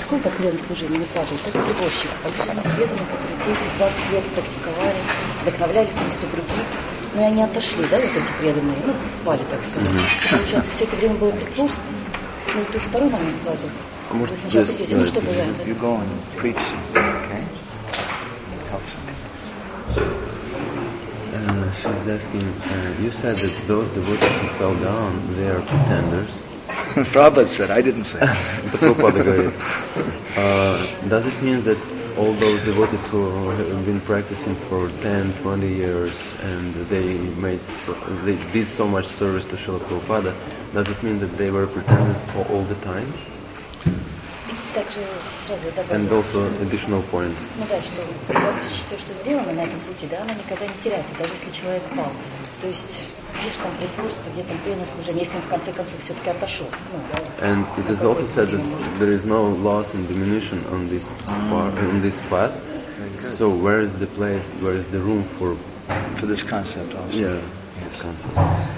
приходит от преданного служения, не падает, это приборщик. А вот они преданные, которые 10-20 лет практиковали, вдохновляли, в принципе, других. Но и они отошли, да, вот эти преданные, ну, впали, так сказать. Получается, все это время было притворство. Ну, то есть второй момент сразу. Вы сначала говорите, ну, что было это? You go and preach something, okay? Helps them. She's asking, you said that those devotees who fell down, they are pretenders. Prabhupada said, I didn't say. Это Прабхупада говорит. Does it mean that all those devotees who have been practicing for 10, 20 years and they did so much service to Srila Prabhupada, does it mean that they were pretenders all the time? Также сразу я добавлю. And also additional point. Ну да, что все, что сделано на этом пути, да, оно никогда не теряется, даже если человек пал. То есть, где же там притворство, где там преданное служение, если он в конце концов все-таки отошел. And it is also said that there is no loss and diminution on this path. So where is the place, where is the room for this concept also? Yeah, yes. This concept.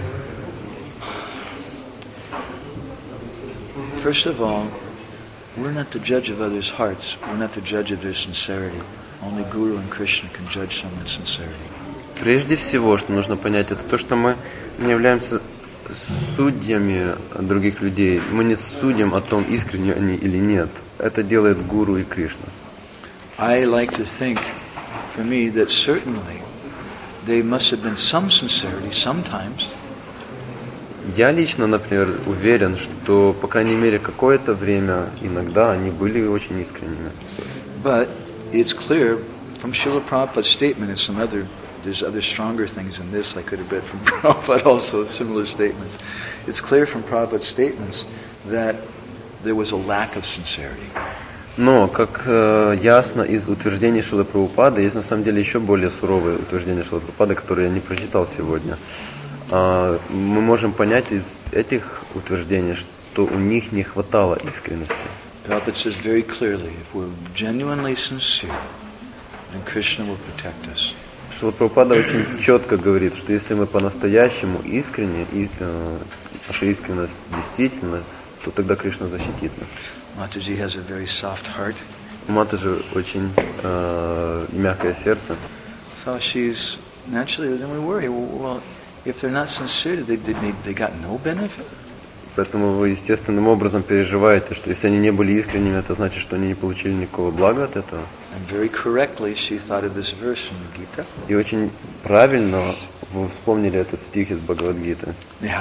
First of all, we're not the judge of others' hearts. We're not the judge of their sincerity. Only Guru and Krishna can judge someone's sincerity. Прежде всего, что нужно понять, это то, что мы не являемся судьями других людей. Мы не судим о том, искренне они или нет. Это делает Гуру и Кришна. I like to think, for me, that certainly they must have been some sincerity sometimes. Я лично, например, уверен, что, по крайней мере, какое-то время, иногда они были очень искренними. But it's clear from Srila Prabhupada's statement and there's other stronger things in this I could have read from Prabhupada also, similar statements. It's clear from Prabhupada's statements that there was a lack of sincerity. Но, как ясно из утверждений Шрилы Прабхупады, есть на самом деле еще более суровые утверждения Шрилы Прабхупады, которые я не прочитал сегодня. Мы можем понять из этих утверждений, что у них не хватало искренности. Prabhupada says very clearly, if we're genuinely sincere, then Krishna will protect us. Шрила Прабхупада очень четко говорит, что если мы по-настоящему искренне, наша искренность действительно, то тогда Кришна защитит нас. Mataji has a very soft heart. У Матаджи очень мягкое сердце. So she's naturally, then we worry. Well, if they're not sincere, they got no benefit. Поэтому вы естественным образом переживаете, что если они не были искренними, это значит, что они не получили никакого блага от этого. And very correctly, she thought of this verse from the Gita. И очень правильно вы вспомнили этот стих из Бхагавад-гиты.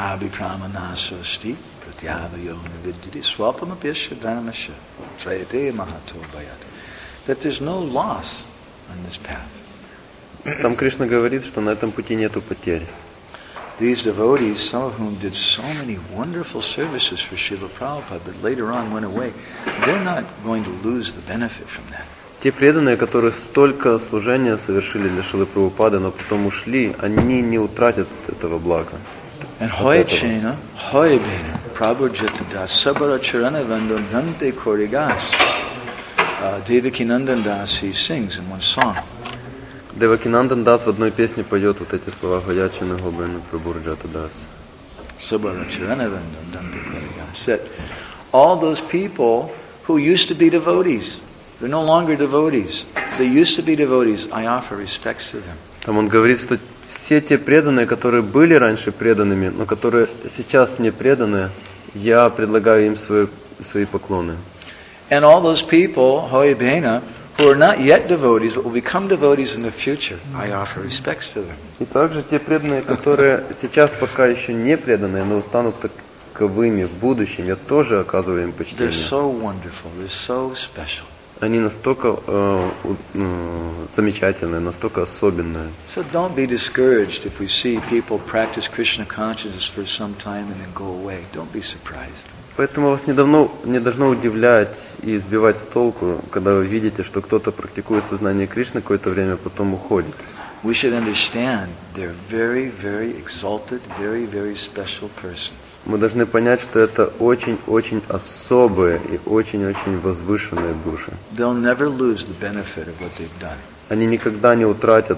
That there's no loss on this path. Там Кришна говорит, что на этом пути нету потерь. These devotees, some of whom did so many wonderful services for Srila Prabhupada, but later on went away, they're not going to lose the benefit from that. Те преданные, которые столько служения совершили для Шрилы Прабхупады, но потом ушли, они не утратят этого блага. And Hoyachena, Hoyabena, Prabhupada Sabara Charana Vandam Dante Korigas. Devaki Nandan Das, he sings in one song. Девакинандан Дас в одной песне поет вот эти слова Хаячина Гобена Прабурджата Дас. Sabara Charana Vandam Dante Korigas. That all those people who used to be devotees, they're no longer devotees. They used to be devotees. I offer respects to them. Там он говорит, что все те преданные, которые были раньше преданными, но которые сейчас не преданные, я предлагаю им свои поклоны. And all those people, Hoyabena, who are not yet devotees, but will become devotees in the future, I offer respects to them. И также те преданные, которые сейчас пока еще не преданные, но станут таковыми в будущем, я тоже оказываю им почтение. They're so wonderful, they're so special. Они настолько замечательные, настолько особенные. So don't be discouraged if we see people practice Krishna consciousness for some time and then go away. Don't be surprised. Поэтому вас не должно удивлять и сбивать с толку, когда вы видите, что кто-то практикует сознание Кришны какое-то время, потом уходит. We should understand they're very, very exalted, very, very special persons. Мы должны понять, что это очень-очень особые и очень-очень возвышенные души. They'll never lose the benefit of what they've done. Они никогда не утратят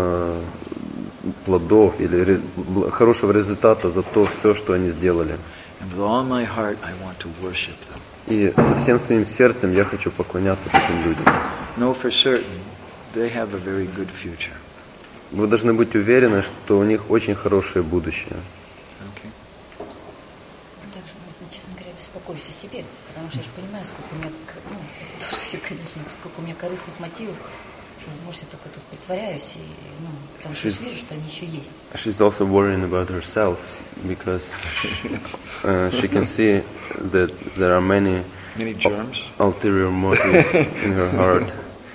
плодов или хорошего результата за то все, что они сделали. And with all my heart, I want to worship them. И со всем своим сердцем я хочу поклоняться таким людям. Know for certain they have a very good future. Вы должны быть уверены, что у них очень хорошее будущее. Okay. Также, честно говоря, беспокоюсь о себе, потому что я же понимаю, сколько у меня, это тоже все, конечно, сколько у меня корыстных мотивов, что, может, я только тут притворяюсь, и, потому что я вижу, что они еще есть. She's also worrying about herself because she can see that there are many germs. ulterior motives in her heart.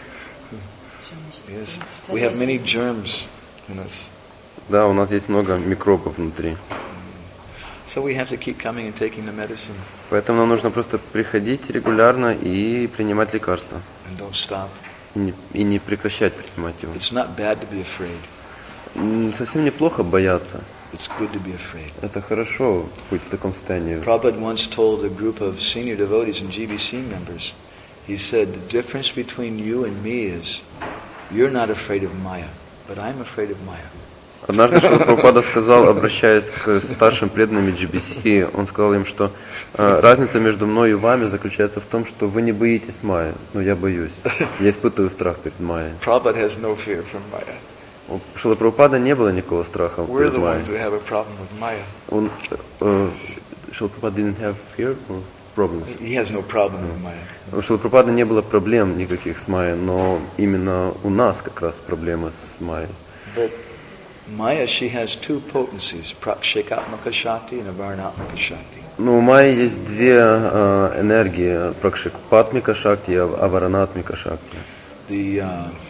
Yes, we have many germs in us. Да, у нас есть много микробов внутри. So we have to keep coming and taking the medicine. Поэтому нам нужно просто приходить регулярно и принимать лекарства. And don't stop. И не прекращать принимать его. It's not bad to be afraid. Совсем неплохо бояться. It's good to be afraid. Это хорошо быть в таком состоянии. Prabhupada once told a group of senior devotees and GBC members, he said, the difference between you and me is, you're not afraid of Maya, but I'm afraid of Maya. Однажды Шрила Прабхупада сказал, обращаясь к старшим преданным GBC, он сказал им, что разница между мной и вами заключается в том, что вы не боитесь Майи, но я боюсь. Я испытываю страх перед Майей. Prabhupada has no fear from Maya. У Шрилы Прабхупада не было никакого страха We're перед the Майей. ones who have a problem with Maya. Шрила Прабхупада didn't have fear or problems. He has no problem with Maya. У Шрилы Прабхупада не было проблем никаких с Майей, но именно у нас как раз проблемы с Майей. But Maya, she has two potencies, Prakshikatmaka Shakti and Avarnatmaka Shakti. Ну, у Майи есть две энергии, Пракшикпатмика Шакти и Аваранатмика Шакти. The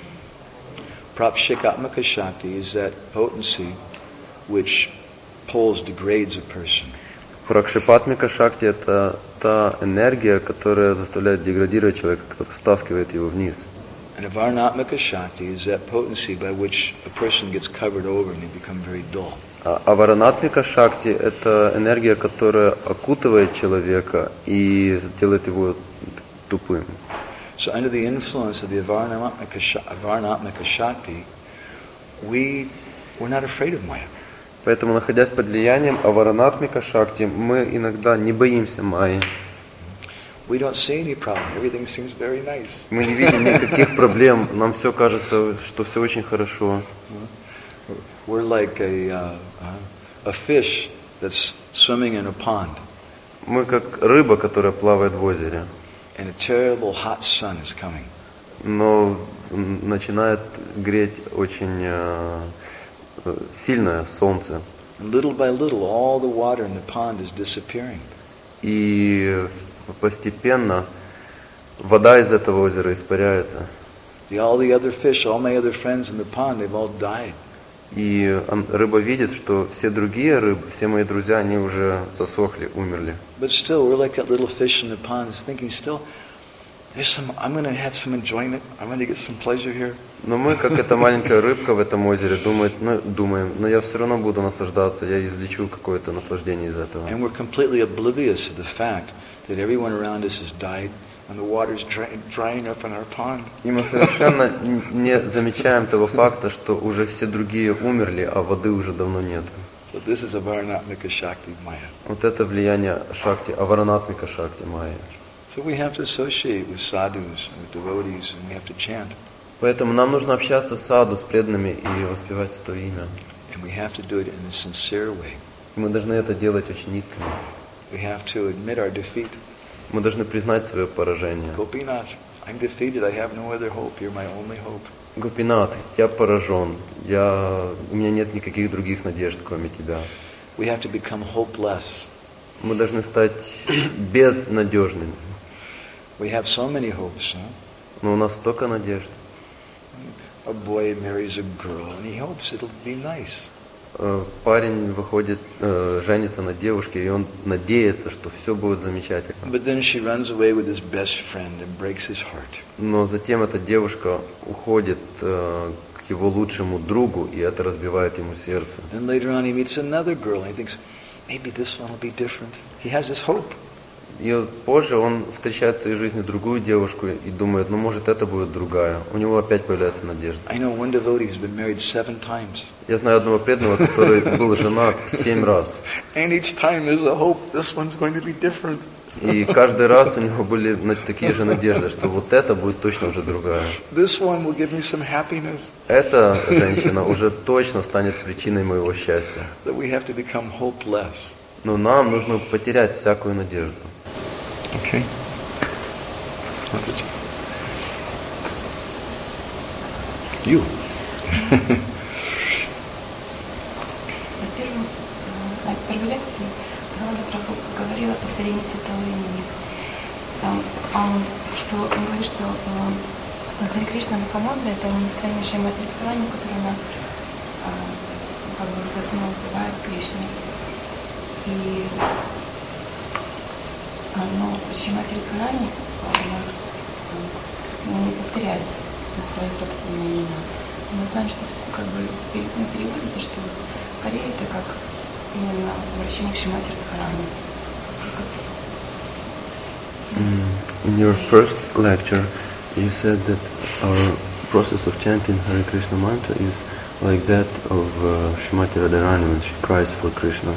Prakshikatmaka Shakti is that potency which pulls, degrades a person. Пракшипатмика Шакти — это та энергия, которая заставляет деградировать человека, которая стаскивает его вниз. And Avarnatmaka Shakti is that potency by which a person gets covered over and they become very dull. А Аваранатмика Шакти — это энергия, которая окутывает человека и делает его тупым. So under the influence of the Avarnatmaka Shakti, we're not afraid of Maya. Поэтому, находясь под влиянием Аваранатмика Шакти, мы иногда не боимся Майи. We don't see any problem. Everything seems very nice. Мы не видим никаких проблем. Нам все кажется, что все очень хорошо. We're like a fish that's swimming in a pond. Мы как рыба, которая плавает в озере. And a terrible hot sun is coming. Но начинает греть очень сильное солнце. And little by little, all the water in the pond is disappearing. И постепенно вода из этого озера испаряется. All the other fish, all my other friends in the pond, they've all died. И рыба видит, что все другие рыбы, все мои друзья, они уже засохли, умерли. But still, we're like that little fish in the pond, is thinking still, I'm going to have some enjoyment. I'm going to get some pleasure here. Но мы, как эта маленькая рыбка в этом озере, думаем, но я все равно буду наслаждаться, я извлечу какое-то наслаждение из этого. And we're completely oblivious to the fact that everyone around us has died and the water's drying up in our pond. И мы совершенно не замечаем того факта, что уже все другие умерли, а воды уже давно нет. So this is Avarnatmika Shakti Maya. Вот это влияние Шакти, Аваранатмика Шакти Майя. So we have to associate with sadhus, with devotees, and we have to chant. Поэтому нам нужно общаться с саду, с преданными и воспевать Святое Имя. And we have to do it in a sincere way. Мы должны это делать очень искренне. We have to admit our defeat. Мы должны признать свое поражение. Gopinath, I'm defeated. I have no other hope. You're my only hope. Гопинат, я поражен. У меня нет никаких других надежд, кроме тебя. We have to become hopeless. Мы должны стать безнадежными. We have so many hopes. Huh? Но у нас столько надежд. A boy marries a girl and he hopes it'll be nice. Парень выходит, женится на девушке, и он надеется, что все будет замечательно. But then she runs away with his best friend and breaks his heart. Но затем эта девушка уходит к его лучшему другу, и это разбивает ему сердце. Then later on he meets another girl and he thinks, maybe this one will be different. He has this hope. И позже он встречает в своей жизни другую девушку и думает, может это будет другая. У него опять появляется надежда. I know one devotee who's been married 7 times. Я знаю одного преданного, который был женат 7 раз. And each time there's a hope this one's going to be different. И каждый раз у него были такие же надежды, что вот это будет точно уже другая. This one will give me some happiness. Эта женщина уже точно станет причиной моего счастья. That we have to become hopeless. Но нам нужно потерять всякую надежду. Okay. You. На первой лекции Прабхупада говорил о повторении святого имени. Он говорит, что Харе Кришна Махамантра — это неискреннейшая Матерь Дхарани, которую она как бы называет Кришной. И Шримати Радхарани не повторяет свои собственные имена. Мы знаем, что как бы переводится, что Харе — это как именно обращение к Шримати Радхарани. In your first lecture, you said that our process of chanting Hare Krishna mantra is like that of Shrimati Radharani when she cries for Krishna.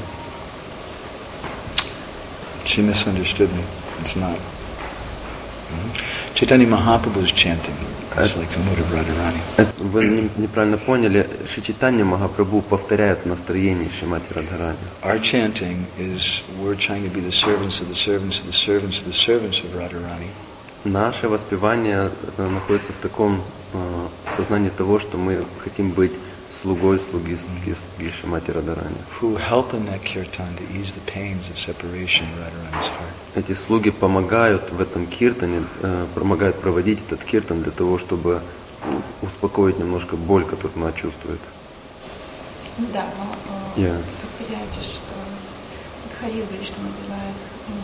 She misunderstood me. It's not. Chaitanya Mahaprabhu is chanting. It's like the mood of Radharani. Вы неправильно поняли. Шри Чайтанья Махапрабху повторяет настроение Шримати Радхарани. Our chanting is we're trying to be the servants of the servants of the servants of the servants of Radharani. Наше воспевание находится в таком сознании того, что мы хотим быть слугой слуги Шримати Радхарани. Who help in that kirtan to ease the pains of separation in Radharani's heart. Эти слуги помогают в этом киртане, помогают проводить этот киртан для того, чтобы успокоить немножко боль, которую она чувствует. Да, но Yes. повторяете, что Хари говорит, что называет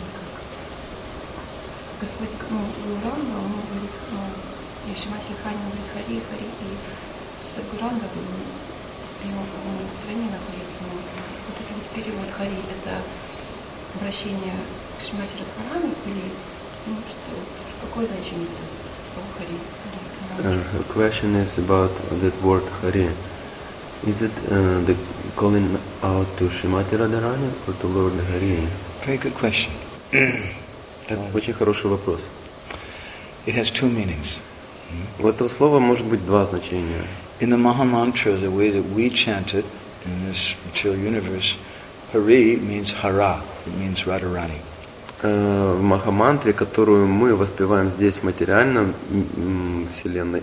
Господь, Гауранга, он говорит, и Шримати Радхарани говорит Хари, Хари, и Господь Гауранга, его настроение находится, но вот это вот перевод Хари, это обращение к Шримати Радхарани или что, какое значение слова Хари? Her question is about that word Hari. Is it the calling out to Shrimati Radharani or to Lord Hari? Very good question. Это очень хороший вопрос. It has two meanings. У этого слова может быть два значения. In the Maha Mantra, the way that we chant it in this material universe, Hari means Hara. It means Radharani. В Махамантре, которую мы воспеваем здесь в материальном вселенной,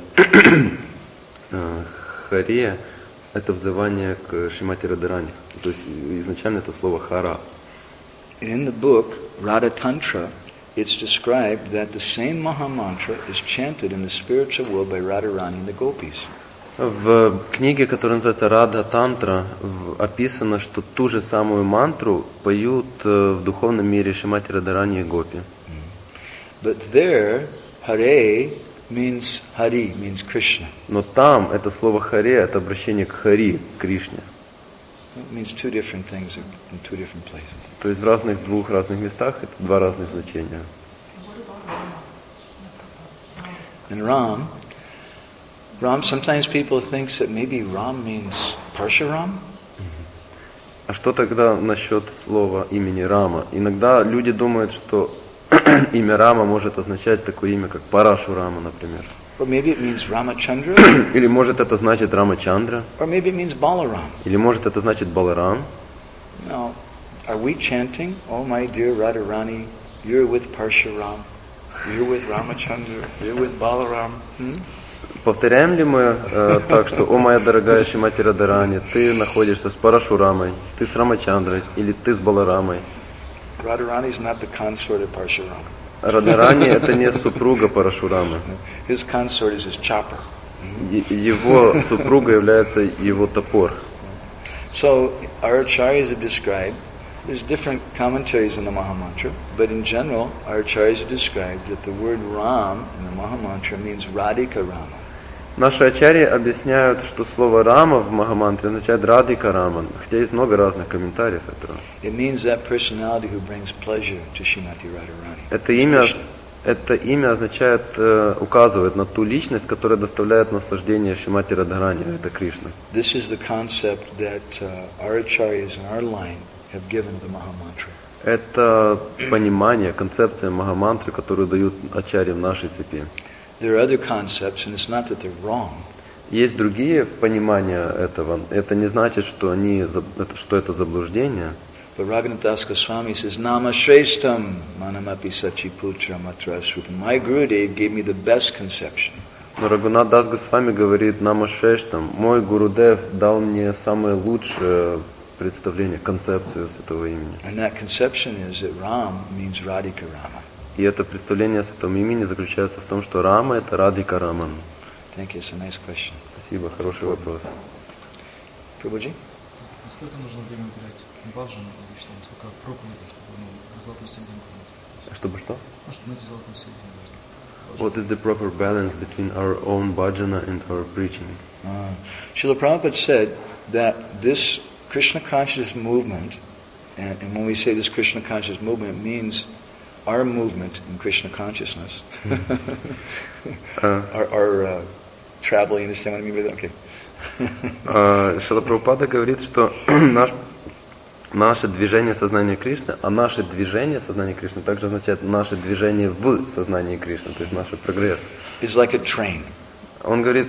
Харе — это взывание к Шримати Радхарани. То есть изначально это слово Хара. In the book Radha Tantra, it's described that the same Maha Mantra is chanted in the spiritual world by Radharani and the gopis. В книге, которая называется Рада Тантра, описано, что ту же самую мантру поют в духовном мире Шримати Радхарани и Гопи. But there, Hare means Hari, means Krishna. Но там это слово Харе, это обращение к Хари, к Кришне. It means two different things in two different places. То есть в двух разных местах это два разных значения. And Ram, sometimes people think that maybe Ram means Parshuram. А что тогда насчет слова имени Рама? Иногда люди думают, что имя Рама может означать такое имя, как Парашурама, например. Or maybe it means Ramachandra. Или может это значит Рамачандра. Or maybe it means Balaram. Или может это значит Баларам. Now, are we chanting, oh my dear Radharani, you're with Parshuram, you're with Ramachandra, you're with Balaram? Повторяем ли мы так, что «О, моя дорогая Шримати Радхарани, ты находишься с Парашурамой, ты с Рамачандрой или ты с Баларамой?» Radharani is not the consort of Parshuram. Радхарани — это не супруга Парашурамы. His consort is his chopper. Его супруга является его топор. So our acharyas have described, there's different commentaries in the Mahamantra, but in general, our acharyas have described that the word Ram in the Mahamantra means Radhika Rama. Наши ачарьи объясняют, что слово «Рама» в Махамантре означает «Радхика Раман», хотя есть много разных комментариев этого. It means that personality who brings pleasure to Shrimati Radharani. Это имя означает, указывает на ту личность, которая доставляет наслаждение Шримати Радхарани, это Кришна. This is the concept that our acharyas in our line have given to the Mahamantra. Это понимание, концепция Махамантры, которую дают ачарьи в нашей цепи. There are other concepts, and it's not that they're wrong. Есть другие понимания этого. Это не значит, что это заблуждение. But Raghunath Das Goswami says, Nama Shreshtam Manamapi Sachiputra Matra Srupam. My Gurudev gave me the best conception. Но Рагунат Дас Госвами говорит, Нама Шрештам, мой Гурудев дал мне самое лучшее представление, концепцию святого имени. And that conception is that Ram means Radhika Rama. И это представление о святом имени заключается в том, что Рама — это Радхика Раман. Thank you, it's a nice question. Спасибо, хороший вопрос. Prabhuji? Сколько нужно время уделять баджану обычно, сколько проповедей, чтобы золотую серединку найти? Чтобы что? Чтобы найти золотую серединку. What is the proper balance between our own bhajana and our preaching? Srila Prabhupada said that this Krishna conscious movement, and when we say this Krishna conscious movement, it means our movement in Krishna consciousness. Our travel, you understand what I mean by that? Okay. Шрила Прабхупада говорит, что наше движение сознания Кришны, а наше движение сознания Кришны также означает наше движение в сознании Кришны, то есть наш прогресс. It's like a train. Он говорит,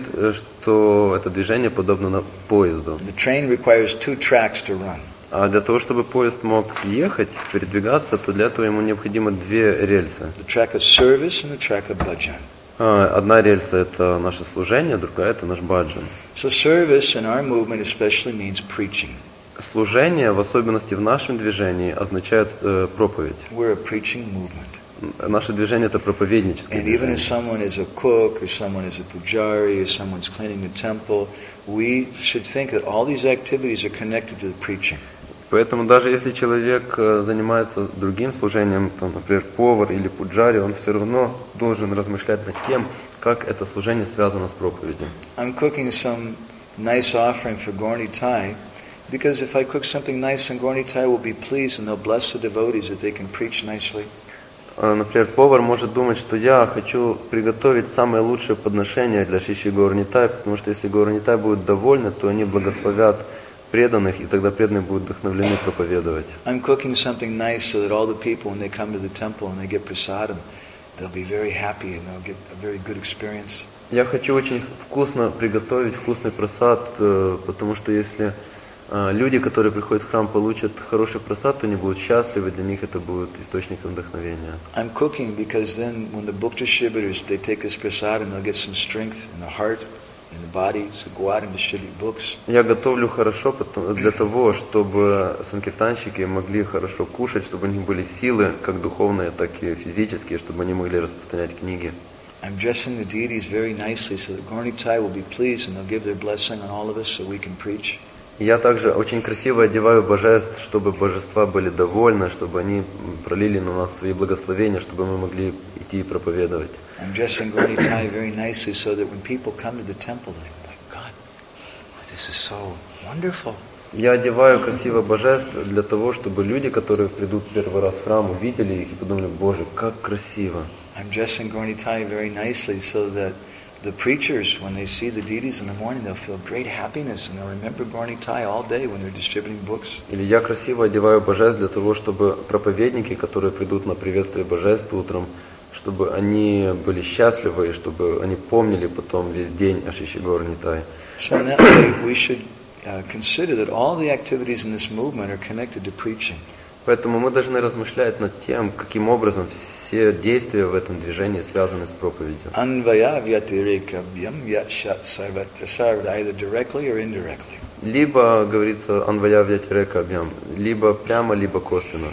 что это движение подобно поезду. The train requires 2 tracks to run. А для того, чтобы поезд мог ехать, передвигаться, то для этого ему необходимо 2 рельсы. The track of service and the track of bhajan. Одна рельса — это наше служение, другая — это наш баджан. So service in our movement especially means preaching. Служение, в особенности в нашем движении, означает проповедь. We're a preaching movement. Наше движение — это проповедническое And even if движение. someone is a cook, or someone is a pujari, or someone's cleaning the temple, we should think that all these activities are connected to the preaching. Поэтому даже если человек занимается другим служением, там, например, повар или пуджари, он все равно должен размышлять над тем, как это служение связано с проповедью. I'm cooking some nice offering for Gaur Nitai, because if I cook something nice, then Gaur Nitai will be pleased and they'll bless the devotees that they can preach nicely. Например, повар может думать, что я хочу приготовить самое лучшее подношение для Шиши Гаур Нитай, потому что если Гаур Нитай будет довольны, то они благословят преданных, и тогда преданные будут вдохновлены проповедовать. I'm cooking something nice so that all the people, when they come to the temple and they get prasadam, they'll be very happy and they'll get a very good experience. Я хочу очень вкусно приготовить вкусный прасад, потому что если люди, которые приходят в храм, получат хороший прасад, то они будут счастливы, для них это будет источником вдохновения. I'm cooking because then when the book distributors, they take this prasadam, they'll get some strength in the heart, in the body, so go out and distribute books. Я готовлю хорошо для того, чтобы санкиртанщики могли хорошо кушать, чтобы у них были силы, как духовные, так и физические, чтобы они могли распространять книги. I'm dressing the deities very nicely so that Gaur Nitai will be pleased and they'll give their blessing on all of us so we can preach. Я также очень красиво одеваю божеств, чтобы божества были довольны, чтобы они пролили на нас свои благословения, чтобы мы могли идти и проповедовать. I'm dressing Gaur Nitai very nicely so that when people come to the temple, they go, my God, this is so wonderful. Я одеваю красиво божеств для того, чтобы люди, которые придут первый раз в храм, увидели их и подумали: Боже, как красиво. I'm dressing Gaur Nitai very nicely so that the preachers, when they see the deities in the morning, they'll feel great happiness and they'll remember Gaur Nitai all day when they're distributing books. Или я красиво одеваю божеств для того, чтобы проповедники, которые придут на приветствие божеств утром, чтобы они были счастливы и чтобы они помнили потом весь день о Шиши Гаур Нитай. So in that way, we should consider that all the activities in this movement are connected to preaching. Поэтому мы должны размышлять над тем, каким образом все действия в этом движении связаны с проповедью. Anvaya vyatirekabhyam yatshat sarvatra sarvada, either directly or indirectly. Либо, говорится, анвая вьятирекабьям, либо прямо, либо косвенно.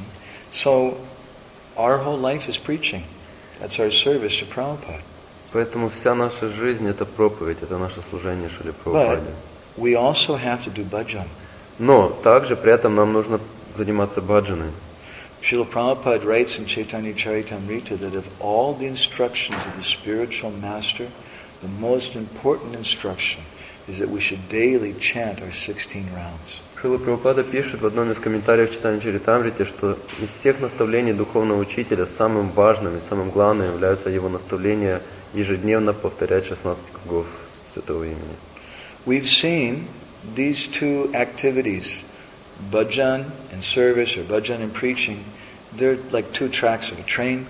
So our whole life is preaching. That's our service to Prabhupada. Поэтому вся наша жизнь — это проповедь, это наше служение Шриле But Прабхупаде. we also have to do bhajan. Но также при этом нам нужно заниматься баджаной. Srila Prabhupada writes in Chaitanya Charitamrita that of all the instructions of the spiritual master, the most important instruction is that we should daily chant our 16 rounds. Шрила Прабхупада пишет в одном из комментариев Чайтанья Чаритамрите, что из всех наставлений духовного учителя самым важным и самым главным является его наставление ежедневно повторять 16 кругов Святого Имени. We've seen these two activities bhajan and service or bhajan and preaching, they're like two tracks of a train.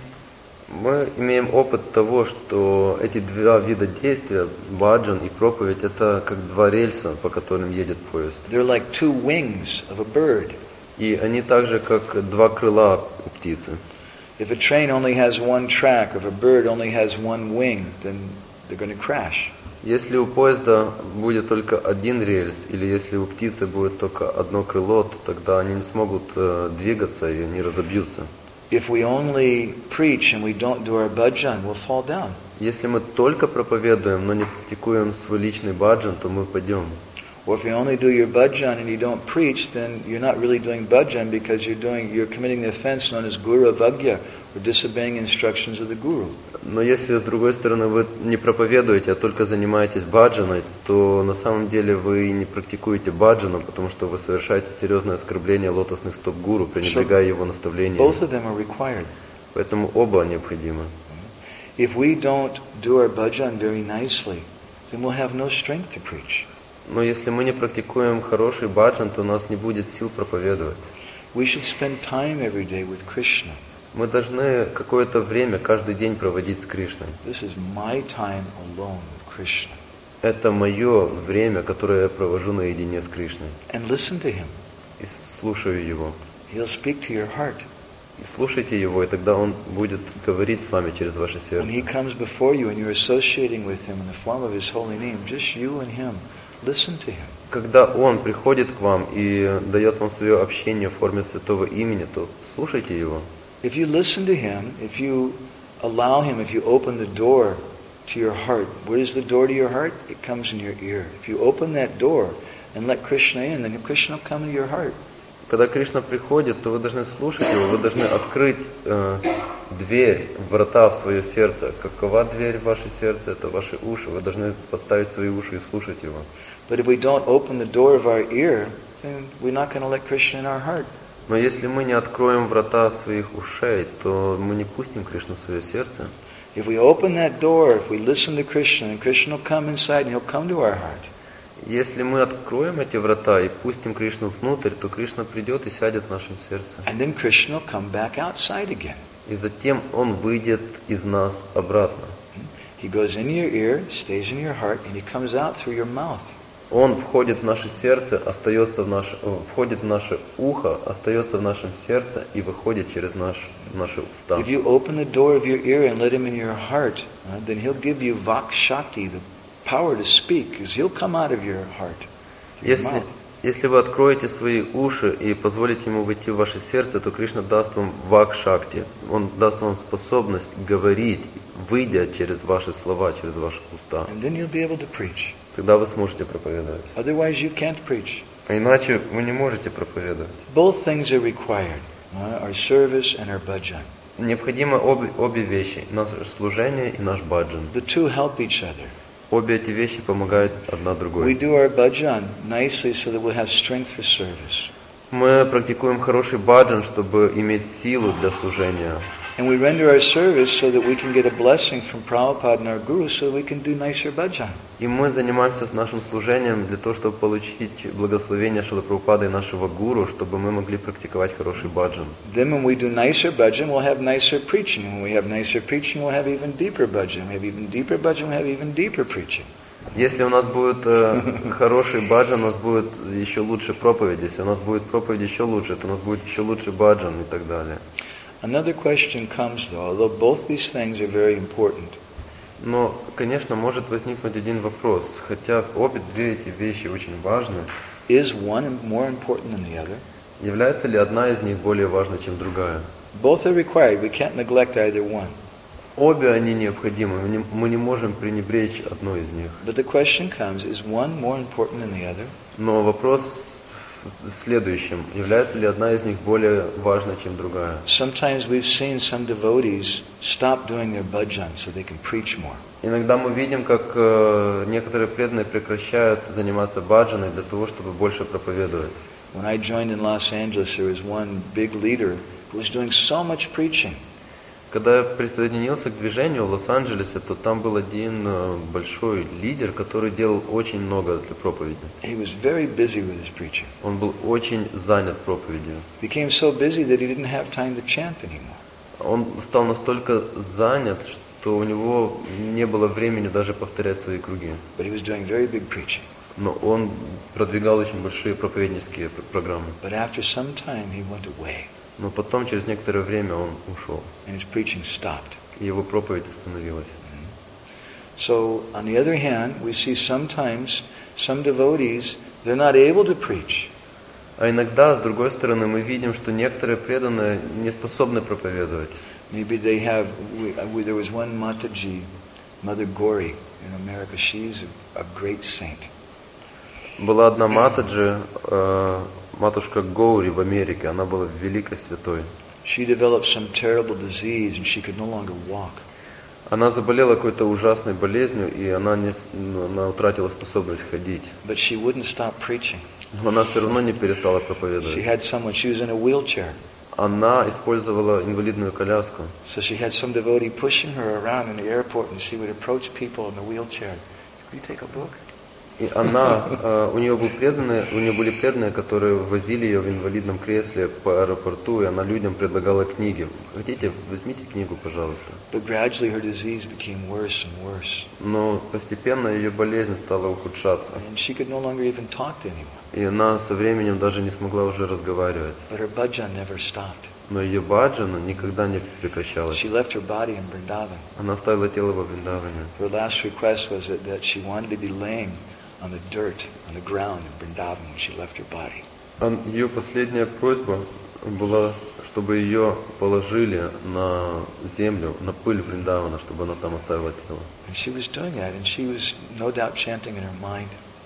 Мы имеем опыт того, что эти два вида действия, баджан и проповедь, это как два рельса, по которым едет поезд. They're like two wings of a bird. И они также как два крыла у птицы. If a train only has one track, or if a bird only has one wing, then they're going to crash. Если у поезда будет только один рельс, или если у птицы будет только одно крыло, то тогда они не смогут двигаться и они разобьются. If we only preach and we don't do our bhajan, we'll fall down. Если мы только проповедуем, но не практикуем свой личный баджан, то мы падем. Or if you only do your bhajan and you don't preach, then you're not really doing bhajan because you're committing the offense known as guru avagya, or disobeying instructions of the guru. Но если, с другой стороны, вы не проповедуете, а только занимаетесь баджаной, то на самом деле вы не практикуете баджану, потому что вы совершаете серьезное оскорбление лотосных стоп гуру, пренебрегая его наставлениями. Both of them are required. Поэтому оба необходимы. If we don't do our bhajan very nicely, then we'll have no strength to preach. Но если мы не практикуем хороший баджан, то у нас не будет сил проповедовать. We should spend time every day with Krishna. Мы должны какое-то время каждый день проводить с Кришной. This is my time alone with Krishna. Это мое время, которое я провожу наедине с Кришной. And listen to him. И слушаю его. He'll speak to your heart. И слушайте его, и тогда он будет говорить с вами через ваше сердце. When he comes before you and you're associating with him in the form of his holy name, just you and him, listen to him. Когда он приходит к вам и дает вам свое общение в форме святого имени, то слушайте его. If you listen to him, if you allow him, if you open the door to your heart, where is the door to your heart? It comes in your ear. If you open that door and let Krishna in, then Krishna will come into your heart. Когда Кришна приходит, то вы должны слушать его, вы должны открыть дверь, врата в свое сердце. Какова дверь в ваше сердце? Это ваши уши. Вы должны подставить свои уши и слушать его. But if we don't open the door of our ear, then we're not going to let Krishna in our heart. Но если мы не откроем врата своих ушей, то мы не пустим Кришну в свое сердце. If we open that door, if we listen to Krishna, then Krishna will come inside and he'll come to our heart. Если мы откроем эти врата и пустим Кришну внутрь, то Кришна придет и сядет в нашем сердце. And then Krishna will come back outside again. И затем он выйдет из нас обратно. He goes into your ear, stays in your heart, and he comes out through your mouth. Он входит в наше сердце, входит в наше ухо, остается в нашем сердце и выходит через наши уста. If you open the door of your ear and let him in your heart, then he'll give you vak shakti, the power to speak, because he'll come out of your heart, your mouth. Если вы откроете свои уши и позволите ему войти в ваше сердце, то Кришна даст вам вак-шакти. Он даст вам способность говорить, выйдя через ваши слова, через ваши уста. And then you'll be able to preach. Тогда вы сможете проповедовать. Otherwise you can't preach. А иначе вы не можете проповедовать. Both things are required, our service and our bhajan. Необходимо обе вещи, наше служение и наш баджан. The two help each other. Обе эти вещи помогают одна We другой. do our bhajan nicely so that we'll have strength for service. Мы практикуем хороший баджан, чтобы иметь силу для служения. And we render our service so that we can get a blessing from Prabhupada and our Guru so that we can do nicer bhajan. И мы занимаемся с нашим служением для того, чтобы получить благословение Шрила Прабхупады и нашего гуру, чтобы мы могли практиковать хороший баджан. Then when we do nicer bhajan, we'll have nicer preaching. And when we have nicer preaching, we'll have even deeper bhajan. We have even deeper bhajan, we'll have even deeper preaching. Если у нас будет хороший баджан, у нас будет еще лучше проповедь. Если у нас будет проповедь еще лучше, то у нас будет еще лучше баджан и так далее. Another question comes though, although both these things are very important. Но, конечно, может возникнуть один вопрос, хотя обе две эти вещи очень важны. Is one more important than the other? Является ли одна из них более важной, чем другая? Both are required. We can't neglect either one. Обе они необходимы, мы не можем пренебречь одной из них. But the question comes, is one more important than the other? Но вопрос в следующем, является ли одна из них более важной, чем другая? Sometimes we've seen some devotees stop doing their bhajan so they can preach more. Иногда мы видим, как некоторые преданные прекращают заниматься баджаной для того, чтобы больше проповедовать. When I joined in Los Angeles, there was one big leader who was doing so much preaching. Когда я присоединился к движению в Лос-Анджелесе, то там был один большой лидер, который делал очень много для проповеди. He was very busy with his preaching. Он был очень занят проповедью. Became so busy that he didn't have time to chant anymore. Он стал настолько занят, что у него не было времени даже повторять свои круги. But he was doing very big preaching. Но он продвигал очень большие проповеднические программы. But after some time he went away. Но потом, через некоторое время, он ушел. And his preaching stopped. И его проповедь остановилась. So, on the other hand, we see sometimes some devotees, they're not able to preach. А иногда, с другой стороны, мы видим, что некоторые преданные не способны проповедовать. Maybe they have, there was one Mataji, Mother Gauri in America, she's a great saint. Была одна Матаджи, матушка Гоури в Америке, она была великой святой. She developed some terrible disease and she could no longer walk. Она заболела какой-то ужасной болезнью, и она утратила способность ходить. But she wouldn't stop preaching. Но она все равно не перестала She проповедовать. had someone, she was in a wheelchair. Она использовала инвалидную коляску. So she had some devotee pushing her around in the airport and she would approach people in the wheelchair. Will you take a book? И она, у нее были преданные, которые возили ее в инвалидном кресле по аэропорту, и она людям предлагала книги. Хотите, возьмите книгу, пожалуйста. But gradually her disease became worse and worse. Но постепенно ее болезнь стала ухудшаться. And she could no longer even talk to anyone. И она со временем даже не смогла уже разговаривать. But her bhajan never stopped. Но ее баджана никогда не прекращалась. She left her body in Vrindavan. Она оставила тело во Вриндаване. Her last request was that she wanted to be laying on the dirt, on the ground in Vrindavan when she left her body. Ее последняя просьба была, чтобы ее положили на землю, на пыль Вриндавана, чтобы она там оставила тело. And she was doing that, and she was no doubt chanting in her mind.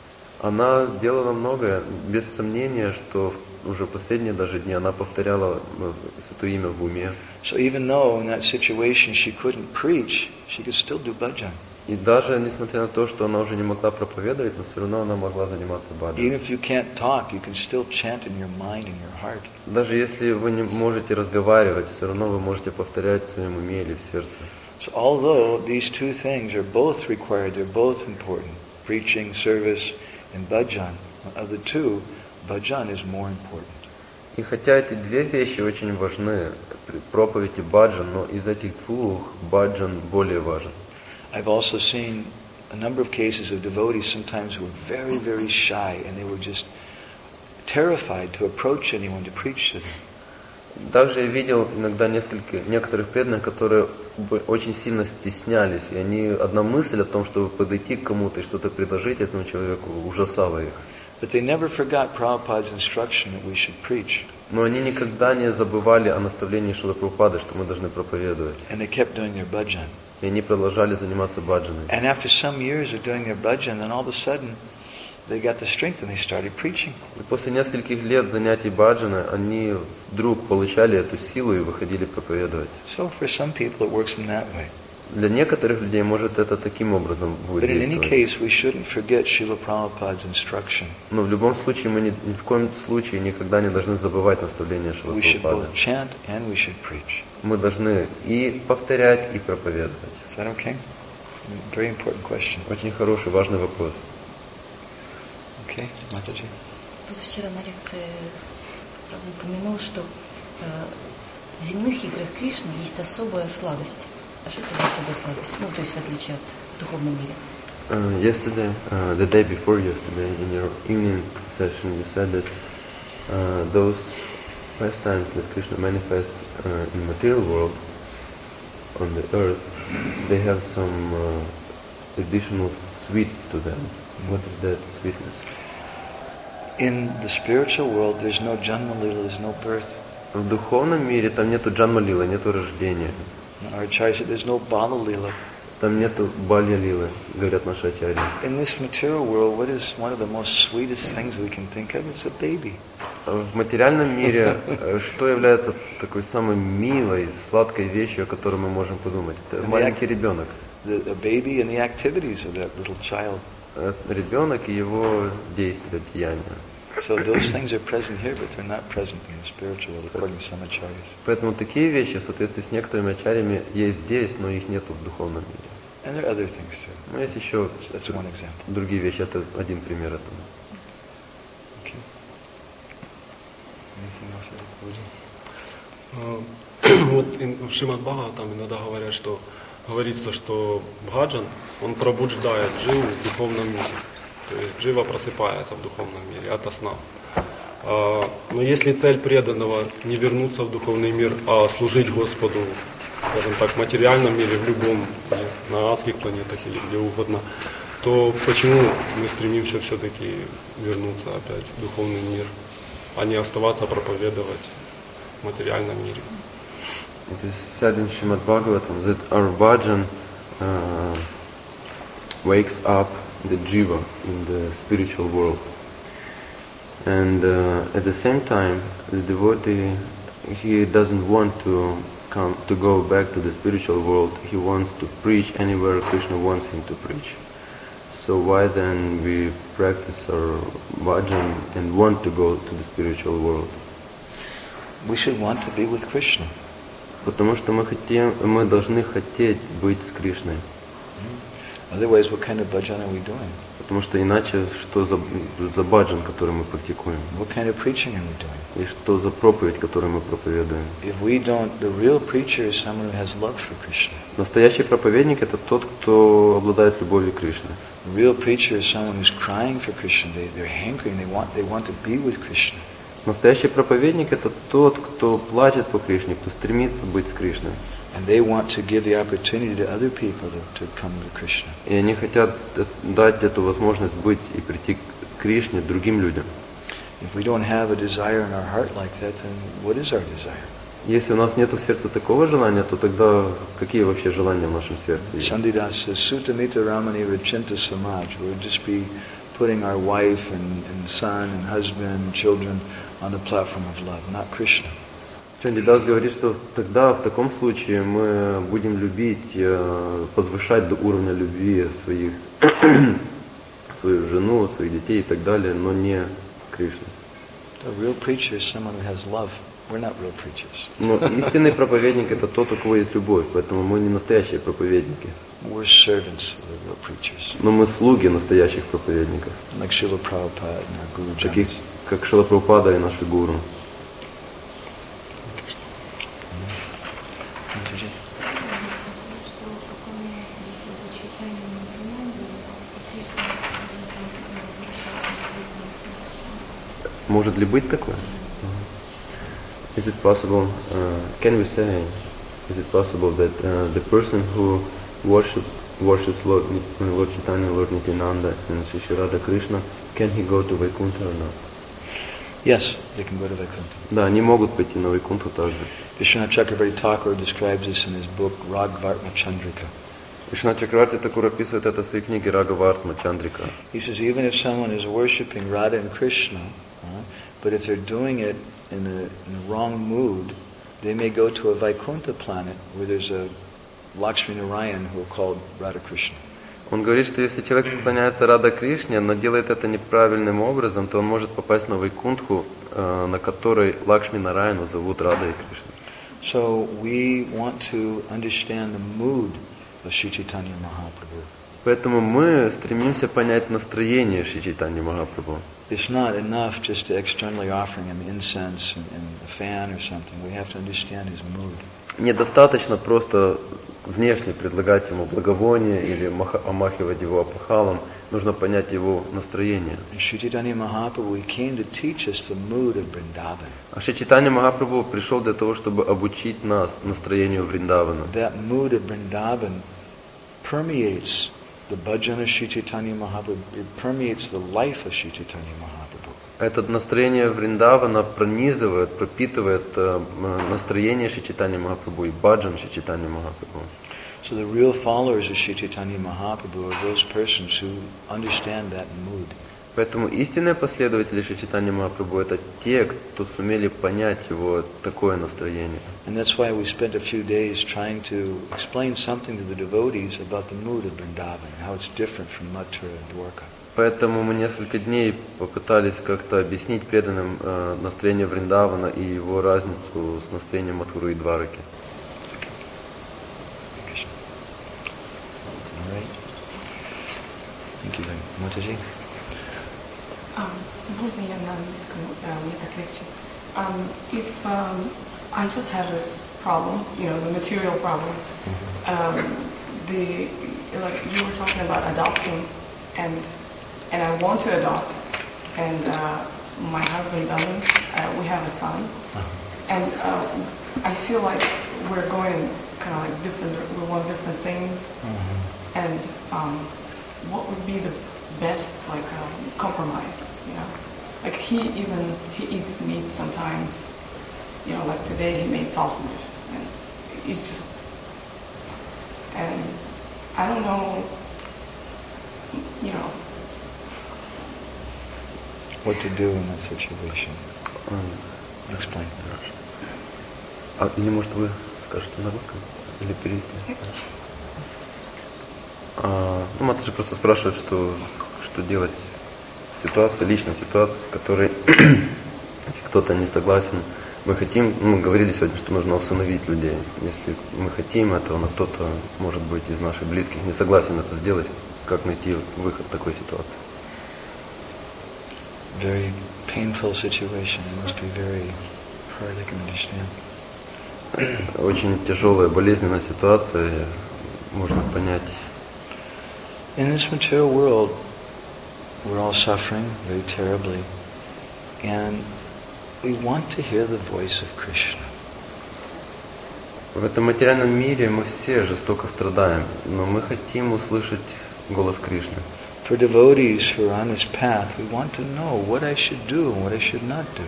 Она делала многое, без сомнения, что уже последние даже дни она повторяла это имя в уме. So even though in that situation she couldn't preach, she could still do bhajan. И даже несмотря на то, что она уже не могла проповедовать, но все равно она могла заниматься баджаной. Even if you can't talk, you can still chant in your mind and your heart. Даже если вы не можете разговаривать, все равно вы можете повторять в своем уме или в сердце. So although these two things are both required, they're both important, preaching, service, and bhajan, of the two, bhajan is more important. И хотя эти две вещи очень важны, проповедь и баджан, но из этих двух баджан более важен. I've also seen a number of cases of devotees sometimes who were very, very shy and they were just terrified to approach anyone to preach to them. Также я видел иногда некоторых преданных, которые очень сильно стеснялись, и одна мысль о том, чтобы подойти к кому-то и что-то предложить этому человеку, ужасала их. But they never forgot Prabhupada's instruction that we should preach. Но они никогда не забывали о наставлении Шрилы Прабхупады, что мы должны проповедовать. And they kept doing their bhajan. И они продолжали заниматься баджаной. And after some years of doing their bhajan, then all of a sudden they got the strength and they started preaching. И после нескольких лет занятий баджаны они вдруг получали эту силу и выходили проповедовать. So for some people it works in that way. Для некоторых людей может это таким образом будет But in any действовать. case, we shouldn't forget Srila Prabhupada's instruction. Но в любом случае мы ни в коем случае никогда не должны забывать наставления Шрилы We should Прабхупады. both chant and we should preach. Мы должны и повторять, и проповедовать. Is that okay? Very important question. Очень хороший, важный вопрос. Okay, Mataji? Позавчера на лекции правда упомянул, что в земных играх Кришны есть особая сладость. А что это за особая сладость? Ну, то есть в отличие от духовного мира. Yesterday, the day before yesterday, in your evening session, you said that those pastimes that Krishna manifests in the material world, on the earth, they have some additional sweet to them. What is that sweetness? In the spiritual world, there's no Janma Lila, there's no birth. В духовном мире там нету джанма-лилы, нету рождения. Our Acharya said there's no Bala Lila. Там нету балья-лилы, говорят наши ачарьи. In this material world, what is one of the most sweetest things we can think of? It's a baby. В материальном мире что является такой самой милой, сладкой вещью, о которой мы можем подумать? Это маленький ребенок. The baby and the activities of that little child. Ребенок и его действия, деяния. So those things are present here, but they're not present in the spiritual world, according to some acharyas. Поэтому такие вещи, в соответствии с некоторыми ачарьями, есть здесь, но их нету в духовном мире. And there are other things too. Но есть еще That's one example. другие вещи. Это один пример этого. Okay. Anything else that Вот в Шримад Бхагаватам иногда говорят, что говорится, что бхаджан, он пробуждает дживу в духовном мире. То есть джива просыпается в духовном мире ото сна. Но если цель преданного не вернуться в духовный мир, а служить Господу, скажем так, в материальном мире, в любом, на адских планетах или где угодно, то почему мы стремимся все-таки вернуться опять в духовный мир, а не оставаться проповедовать в материальном мире? It is said in Srimad Bhagavatam that our bhajan wakes up the jiva in the spiritual world. And at the same time, the devotee, he doesn't want to go back to the spiritual world. He wants to preach anywhere Krishna wants him to preach. So why then we practice our bhajan and want to go to the spiritual world? we should want to be with Krishna. Потому что мы должны хотеть быть с Кришной. Otherwise, what kind of bhajan are we doing? Потому что иначе, что за баджан, который мы практикуем? What kind of preaching are we doing? И что за проповедь, которую мы проповедуем? If we don't, the real preacher is someone who has love for Krishna. Настоящий проповедник — это тот, кто обладает любовью к Кришне. The real preacher is someone who's crying for Krishna. They're hankering. They want to be with Krishna. Настоящий проповедник — это тот, кто плачет по Кришне, кто стремится быть с Кришной. And they want to give the opportunity to other people to come to Krishna. И они хотят дать эту возможность быть и прийти к Кришне другим людям. If we don't have a desire in our heart like that, then what is our desire? Если у нас нет в сердце такого желания, то тогда какие вообще желания в нашем сердце есть? Chandidas says, Sutamita Ramani Vichinta Samaj. We'll just be putting our wife and son and husband and children on the platform of love, not Krishna. Чандидас говорит, что тогда, в таком случае, мы будем любить, возвышать до уровня любви свою жену, своих детей и так далее, но не Кришну. A real preacher is someone who has love. We're not real preachers. Но истинный проповедник — это тот, у кого есть любовь, поэтому мы не настоящие проповедники. We're servants of the real preachers. Но мы слуги настоящих проповедников, Like Srila Prabhupada and our Guru таких Janas. как Шрила Прабхупада и наши гуру. Может ли быть такое? Is it possible, can we say, is it possible that the person who worships Lord Chaitanya, Lord Nityananda and Shri Shri Radha Krishna, can he go to Vaikuntha or not? Yes, they can go to Vaikuntha. Да, они могут пойти на Вайкунтху также. Vishwanath Chakravarti Thakur describes this in his book Ragvartma Chandrika. Вишна Чакраварти Такур описывает это в своей книге Рагавартма Чандрика. He says even if someone is worshipping Radha and Krishna, but if they're doing it in the wrong mood, they may go to a Vaikuntha planet where there's a Lakshmi Narayan who are called Radha Krishna. Он говорит, что если человек поклоняется Рада Кришне, но делает это неправильным образом, то он может попасть на Вайкунтху, на которой Лакшми Нараяну зовут Рада и Кришна. So we want to understand the mood of Sri Chaitanya Mahaprabhu. Поэтому мы стремимся понять настроение Шри Чайтаньи Махапрабху. It's not enough just to externally offering him incense and a fan or something. We have to understand his mood. Недостаточно просто внешне предлагать ему благовоние или омахивать его опахалом. Нужно понять его настроение. And Sri Chaitanya Mahaprabhu, he came to teach us the mood of Vrindavan. А Шри Чайтанья Махапрабху пришел для того, чтобы обучить нас настроению Вриндавана. That mood of Vrindavan permeates the bhajan of Sri Chaitanya Mahaprabhu. It permeates the life of Sri Chaitanya Mahaprabhu. Это настроение Вриндавана пронизывает, пропитывает настроение Шри Чайтаньи Махапрабху и баджан Шри Чайтаньи Махапрабху. So the real followers of Sri Chaitanya Mahaprabhu are those persons who understand that mood. Поэтому истинные последователи Шри Чайтанья Махапрабху — это те, кто сумели понять его такое настроение. And that's why we spent a few days trying to explain something to the devotees about the mood of Vrindavan, how it's different from Mathura and Dwarka. Поэтому мы несколько дней попытались как-то объяснить преданным настроение Вриндавана и его разницу с настроением Матхуры и Двараки. All right. Thank you very much. Mataji? Можно я на английском? Мне так легче. If I just have this problem, the material problem, like you were talking about adopting, and I want to adopt, and my husband doesn't. We have a son, and I feel like we're going kind of like different. We want different things, and what would be the best compromise? Like he eats meat sometimes. Like today he made sausage, and it's just, and I don't know, What to do in that situation? Explain. Или может вы скажете на русском? Или перевести? Матаджи просто спрашивает, что делать в ситуации, личной ситуации, в которой если кто-то не согласен. Мы говорили сегодня, что нужно усыновить людей. Если мы хотим этого, но кто-то, может быть, из наших близких не согласен это сделать, как найти выход в такой ситуации? Very painful situation. It must be very hard, I can understand. Очень тяжелая, болезненная ситуация, можно понять. In this material world, we're all suffering very terribly, and we want to hear the voice of Krishna. В этом материальном мире мы все жестоко страдаем, но мы хотим услышать голос Кришны. For devotees who are on this path, we want to know what I should do and what I should not do.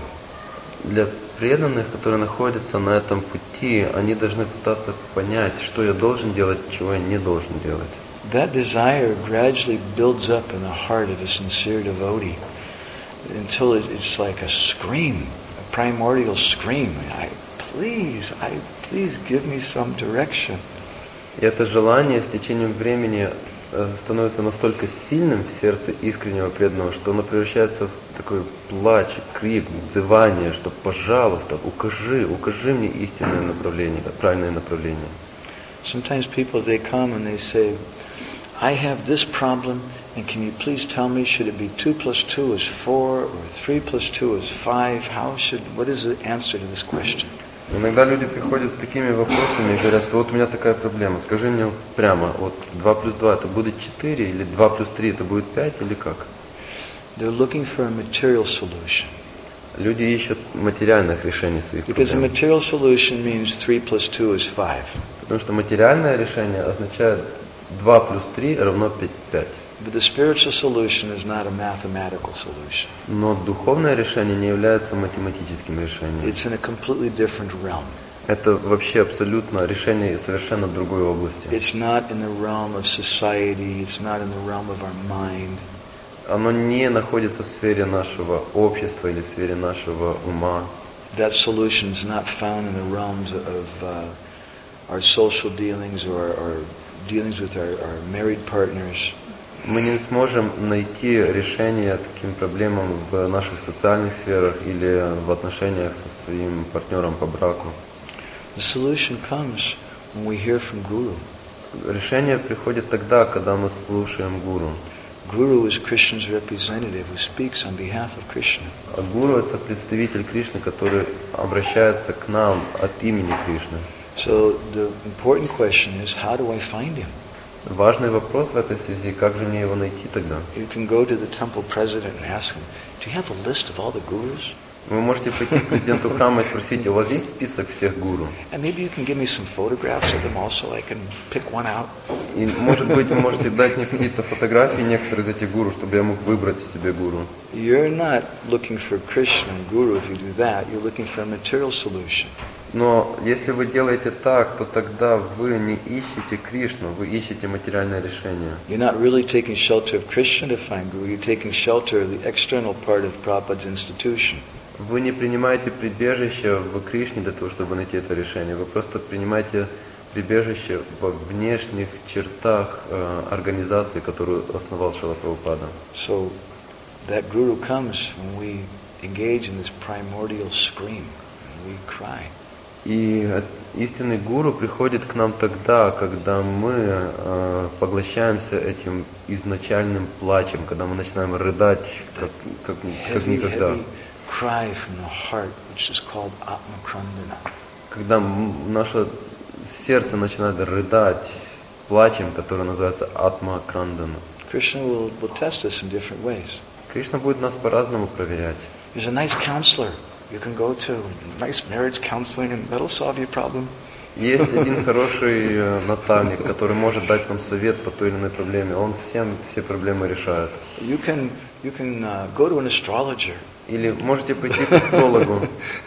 Для преданных, которые находятся на этом пути, они должны пытаться понять, что я должен делать, чего я не должен делать. That desire gradually builds up in the heart of a sincere devotee until it's like a scream, a primordial scream. Please give me some direction. И это желание с течением времени становится настолько сильным в сердце искреннего преданного, что оно превращается в такой плач, крик, взывание, что, пожалуйста, укажи мне истинное направление, правильное направление. Sometimes people, they come and they say, I have this problem, and can you please tell me, should it be 2 + 2 is 4, or 3 + 2 is 5? What is the answer to this question? Иногда люди приходят с такими вопросами и говорят, что вот у меня такая проблема, скажи мне прямо, вот 2 + 2 это будет 4, или 2 + 3 это будет 5, или как? They're looking for a material solution. Люди ищут материальных решений своих Because a проблем. material solution means 3 + 2 is 5. Потому что материальное решение означает 2 + 3 = 5. But the spiritual solution is not a mathematical solution. Но духовное решение не является математическим решением. It's in a completely different realm. Это вообще абсолютно решение из совершенно другой области. It's not in the realm of society, it's not in the realm of our mind. Оно не находится в сфере нашего общества или в сфере нашего ума. That solution is not found in the realms of our social dealings or dealings with our married partners. Мы не сможем найти решение таким проблемам в наших социальных сферах или в отношениях со своим партнером по браку. The solution comes when we hear from Guru. Решение приходит тогда, когда мы слушаем гуру. Guru is Krishna's representative who speaks on behalf of Krishna. А гуру — это представитель Кришны, который обращается к нам от имени Кришны. So the important question is, how do I find him? Важный вопрос в этой связи, как же мне его найти тогда? You can go to the temple president and ask him, do you have a list of all the gurus? Вы можете прийти к президенту храма и спросить, у вас есть список всех гуру? And maybe you can give me some photographs of them also, I can pick one out. И, может быть, вы можете дать мне какие-то фотографии некоторых из этих гуру, чтобы я мог выбрать себе гуру. You're not looking for Krishna and Guru if you do that. You're looking for a material solution. Но если вы делаете так, то тогда вы не ищете Кришну, вы ищете материальное решение. You're not really taking shelter of Krishna to find Guru, you're taking shelter of the external part of Prabhupada's institution. Вы не принимаете прибежище в Кришне для того, чтобы найти это решение. Вы просто принимаете прибежище во внешних чертах организации, которую основал Шрила Прабхупада. So that Guru comes when we engage in this primordial scream, and we cry. И истинный гуру приходит к нам тогда, когда мы поглощаемся этим изначальным плачем, когда мы начинаем рыдать, как никогда. Heavy cry from the heart, which is called Atma Krandana. Когда наше сердце начинает рыдать плачем, который называется Атма Крандана. Krishna will test us in different ways. Кришна будет нас по-разному проверять. There's a nice counselor you can go to, nice marriage counseling, and that'll solve your problem. Есть один хороший наставник, который может дать вам совет по той или иной проблеме. Он все проблемы решает. You can go to an astrologer. Или можете пойти к астрологу.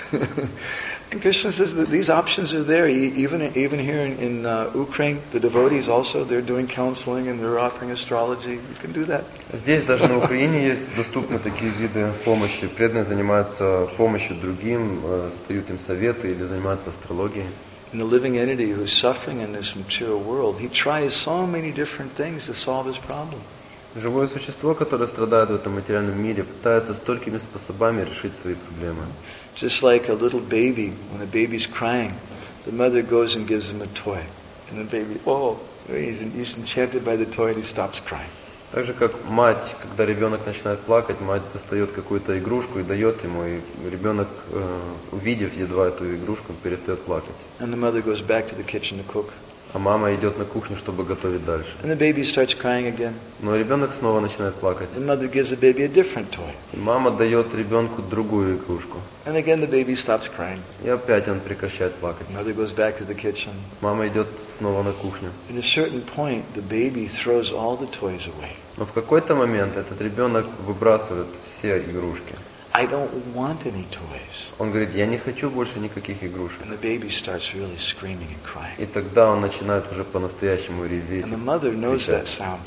And Krishna says that these options are there. Even here in Ukraine, the devotees also, they're doing counseling and they're offering astrology. You can do that. Здесь даже на Украине есть доступны такие виды помощи. Преданные занимаются помощью другим, дают им советы или занимаются астрологией. And the living entity who's suffering in this material world, he tries so many different things to solve his problem. Живое существо, которое страдает в этом материальном мире, пытается столькими способами решить свои проблемы. Just like a little baby, when the baby's crying, the mother goes and gives him a toy. And the baby, he's enchanted by the toy and he stops crying. Так же, как мать, когда ребенок начинает плакать, мать достает какую-то игрушку и дает ему, и ребенок, увидев едва эту игрушку, перестает плакать. And the mother goes back to the kitchen to cook. А мама идет на кухню, чтобы готовить дальше. And the baby starts crying again. Но ребенок снова начинает плакать. The mother gives the baby a different toy. И мама дает ребенку другую игрушку. And again the baby stops crying. И опять он прекращает плакать. Mother goes back to the kitchen. Мама идет снова на кухню. At a certain point, the baby throws all the toys away. Но в какой-то момент этот ребенок выбрасывает все игрушки. I don't want any toys. Он говорит, я не хочу больше никаких игрушек. And the baby starts really screaming and crying. И тогда он начинает уже по-настоящему реветь. And the mother knows that sound.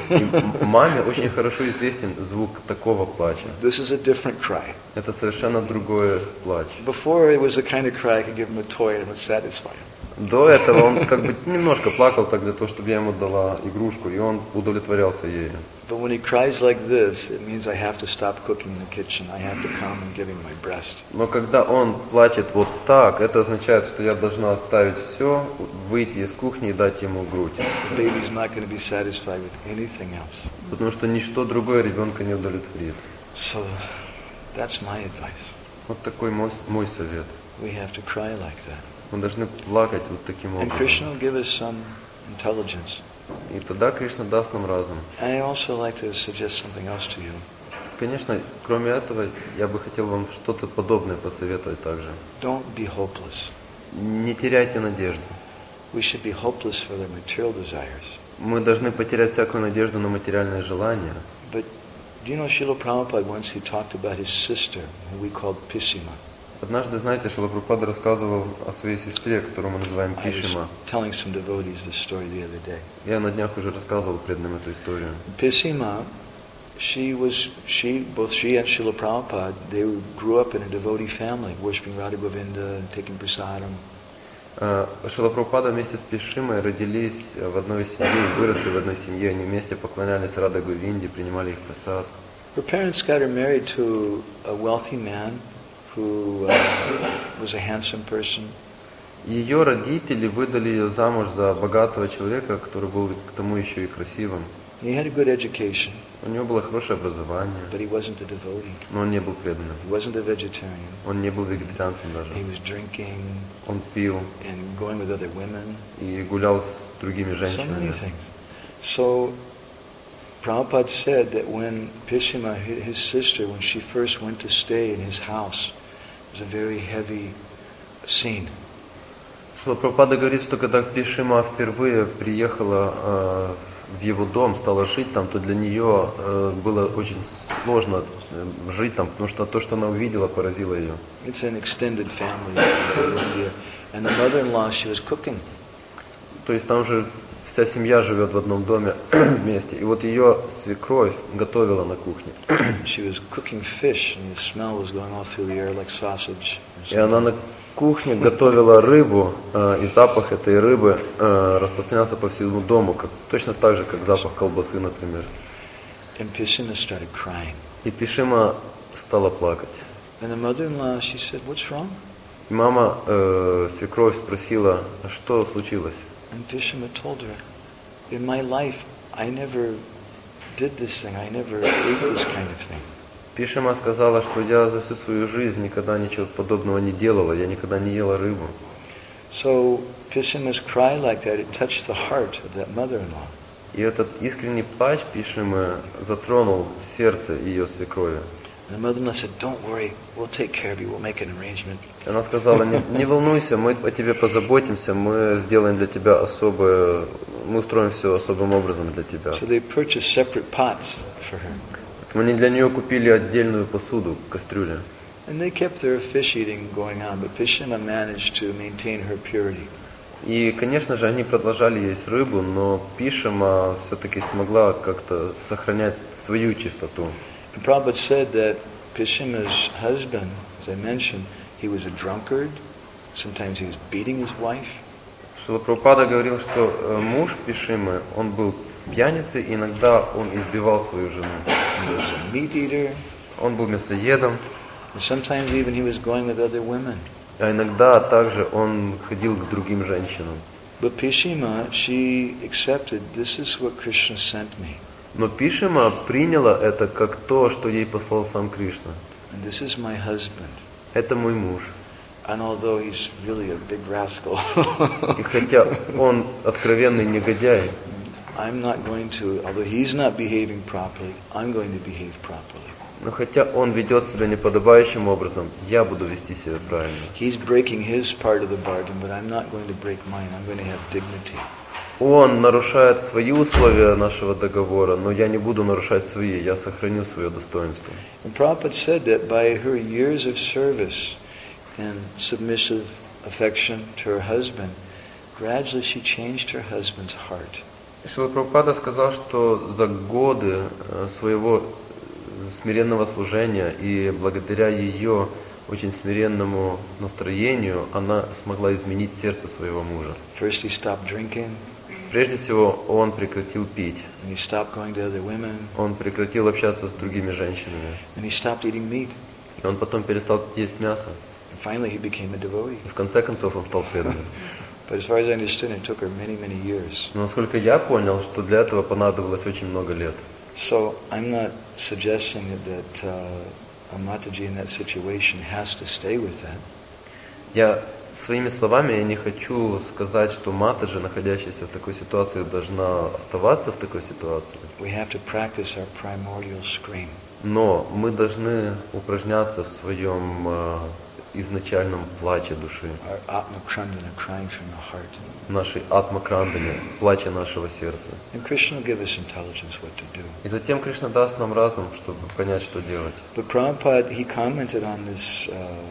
И маме очень хорошо известен звук такого плача. This is a different cry. Это совершенно другой плач. Before it was the kind of cry I could give him a toy and it would satisfy him. До этого он как бы немножко плакал так для того, чтобы я ему дала игрушку, и он удовлетворялся ею. But when he cries like this, it means I have to stop cooking in the kitchen. I have to come and give him my breast. Но когда он плачет вот так, это означает, что я должна оставить все, выйти из кухни и дать ему грудь. The baby's not going to be satisfied with anything else. Потому что ничто другое ребенка не удовлетворит. So that's my advice. Вот такой мой совет. We have to cry like that. Мы должны плакать вот таким And образом. Krishna will give us some intelligence. И тогда Кришна даст нам разум. And I also like to suggest something else to you. Конечно, кроме этого, я бы хотел вам что-то подобное посоветовать также. Don't be hopeless. Не теряйте надежду. We should be hopeless for the material desires. Мы должны потерять всякую надежду на материальные желания. But do you know Srila Prabhupada once he talked about his sister, who we called Pishima. Однажды, знаете, Шрила Прабхупада рассказывал о своей сестре, которую мы называем I was Пишима. telling some devotees this story the other day. Я на днях уже рассказывал преданным эту историю. Pishima, both she and Srila Prabhupada, they grew up in a devotee family, worshiping Radha Govinda and taking prasadam. Шрила Прабхупада вместе с Пишимой родились в одной семье, выросли в одной семье, они вместе поклонялись Рада Говинде, принимали их прасад. Her parents got her married to a wealthy man who was a handsome person. Ее родители выдали ее замуж за богатого человека, который был к тому еще и красивым. He had a good education, У него было хорошее образование, but he wasn't a devotee. но он не был преданным. He wasn't a vegetarian. Он не был вегетарианцем даже. He was drinking Он пил and going with other women. и гулял с другими So many женщинами. things. So Prabhupada said that when Pishima, his sister, when she first went to stay in his house, it was a very heavy scene. Шрила Прабхупада говорит, что когда Пишима впервые приехала в его дом, стала жить там, то для нее было очень сложно жить там, потому что то, что она увидела, поразило ее. It's an extended family in India. And the mother-in-law, she was cooking. То есть там же вся семья живет в одном доме вместе. И вот ее свекровь готовила на кухне. She was cooking fish, and the smell was going all through the air like sausage. И она на кухне готовила рыбу, и запах этой рыбы распространялся по всему дому, точно так же, как запах колбасы, например. And Pishima started crying. И Пишима стала плакать. And the mother-in-law, she said, "What's wrong?" И мама, свекровь, спросила, а что случилось? And Pishima told her, "In my life, I never did this thing. I never ate this kind of thing." Пишима сказала, что я за всю свою жизнь никогда ничего подобного не делала, я никогда не ела рыбу. So Pishima's cry like that, it touched the heart of that mother-in-law. И этот искренний плач Пишимы затронул сердце ее свекрови. And the mother-in-law said, "Don't worry, we'll take care of you. We'll make an arrangement." Она сказала, не волнуйся, мы о тебе позаботимся, мы сделаем для тебя особое, мы устроим все особым образом для тебя. So they purchased separate pots for her. Они для нее купили отдельную посуду, кастрюлю. And they kept their fish eating going on, but Pishima managed to maintain her purity. И, конечно же, они продолжали есть рыбу, но Пишима все-таки смогла как-то сохранять свою чистоту. And Prabhupada said that Pishima's husband, as I mentioned, he was a drunkard. Sometimes he was beating his wife. Шрила Прабхупада говорил, что муж Пишимы, он был пьяницей, и иногда он избивал свою жену. He was a meat eater. Он был мясоедом. And sometimes even he was going with other women. А иногда также он ходил к другим женщинам. But Pishima, she accepted, this is what Krishna sent me. Но Пишима приняла это как то, что ей послал сам Кришна. And this is my husband. Это мой муж. And although he's really a big rascal, И хотя он откровенный негодяй, I'm not going to, although he's not behaving properly, I'm going to behave properly. но хотя он ведет себя неподобающим образом, я буду вести себя правильно. He's breaking his part of the bargain, but I'm not going to break mine. I'm going to have dignity. Он нарушает свои условия нашего договора, но я не буду нарушать свои, я сохраню свое достоинство. And Prabhupada said that by her years of service and submissive affection to her husband, gradually she changed her husband's heart. Шрила Прабхупада сказал, что за годы своего смиренного служения и благодаря ее очень смиренному настроению она смогла изменить сердце своего мужа. First he stopped drinking, Прежде всего, он прекратил пить, and he stopped going to other women, он прекратил общаться с другими женщинами, and he stopped eating meat. и он потом перестал есть мясо. And finally he became a devotee. И в конце концов он стал преданным. But as far as I understood, it took her many, many years. Но насколько я понял, что для этого понадобилось очень много лет. So I'm not suggesting that a Mataji in that situation has to stay with that. Я своими словами я не хочу сказать, что Матаджи, находящаяся в такой ситуации, должна оставаться в такой ситуации. We have to practice our primordial scream. Но мы должны упражняться в своем изначальном плаче души, Our Atma Krandana, crying from the heart. нашей атма-крандане, плаче нашего сердца. And Krishna will give us intelligence what to do. И затем Кришна даст нам разум, чтобы понять, что делать. But Prabhupada, he commented on this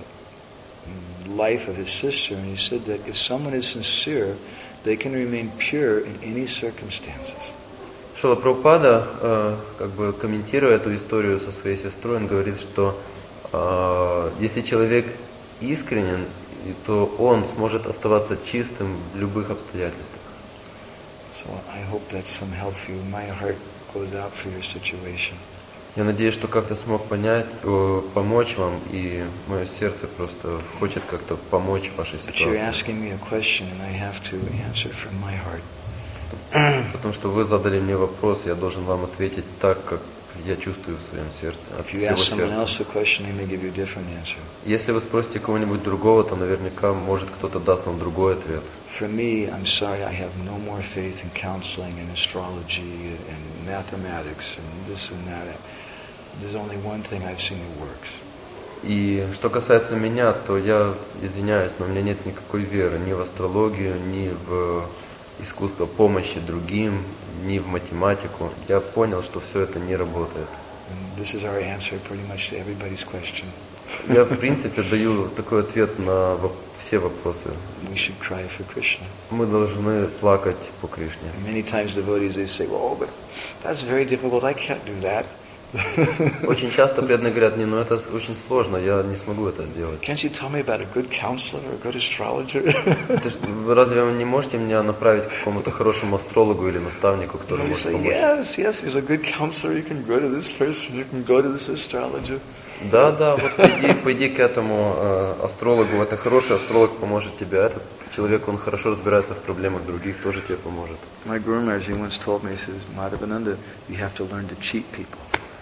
life of his sister, and he said that if someone is sincere, they can remain pure in any circumstances. Шрила Прабхупада, как бы комментируя эту историю со своей сестрой, он говорит, что если человек искренен, то он сможет оставаться чистым в любых обстоятельствах. So I hope that's some help for you. My heart goes out for your situation. Я надеюсь, что как-то смог понять, помочь вам, и мое сердце просто хочет как-то помочь вашей But you're ситуации. asking me a question, and I have to answer from my heart. Потому что вы задали мне вопрос, я должен вам ответить так, как я чувствую в своем сердце, от If you всего ask someone сердца. else the question, they may give you a different answer. Если вы спросите кого-нибудь другого, то наверняка, может, кто-то даст вам другой ответ. For me, I'm sorry, I have no more faith in counseling and astrology and mathematics and this and that. There's only one thing I've seen that works. И что касается меня, то я извиняюсь, но у меня нет никакой веры ни в астрологию, ни в искусство помощи другим, ни в математику. Я понял, что все это не работает. And this is our answer pretty much to everybody's question. Я, в принципе, даю такой ответ на все вопросы. We should cry for Krishna. Мы должны плакать по Кришне. And many times devotees, they say, oh, but that's very difficult, I can't do that. Очень часто преданные говорят, ну это очень сложно, я не смогу это сделать. Can't you tell me about a good counselor or a good astrologer? Вы разве вы не можете меня направить к какому-то хорошему астрологу или наставнику, который You может say, помочь? yes, he's a good counselor, you can go to this person, you can go to this astrologer. Да, вот пойди к этому астрологу, это хороший астролог поможет тебе, этот человек, он хорошо разбирается в проблемах других, тоже тебе поможет. My Guru Maharaj, he once told me, he says, Madhavananda, you have to learn to cheat people.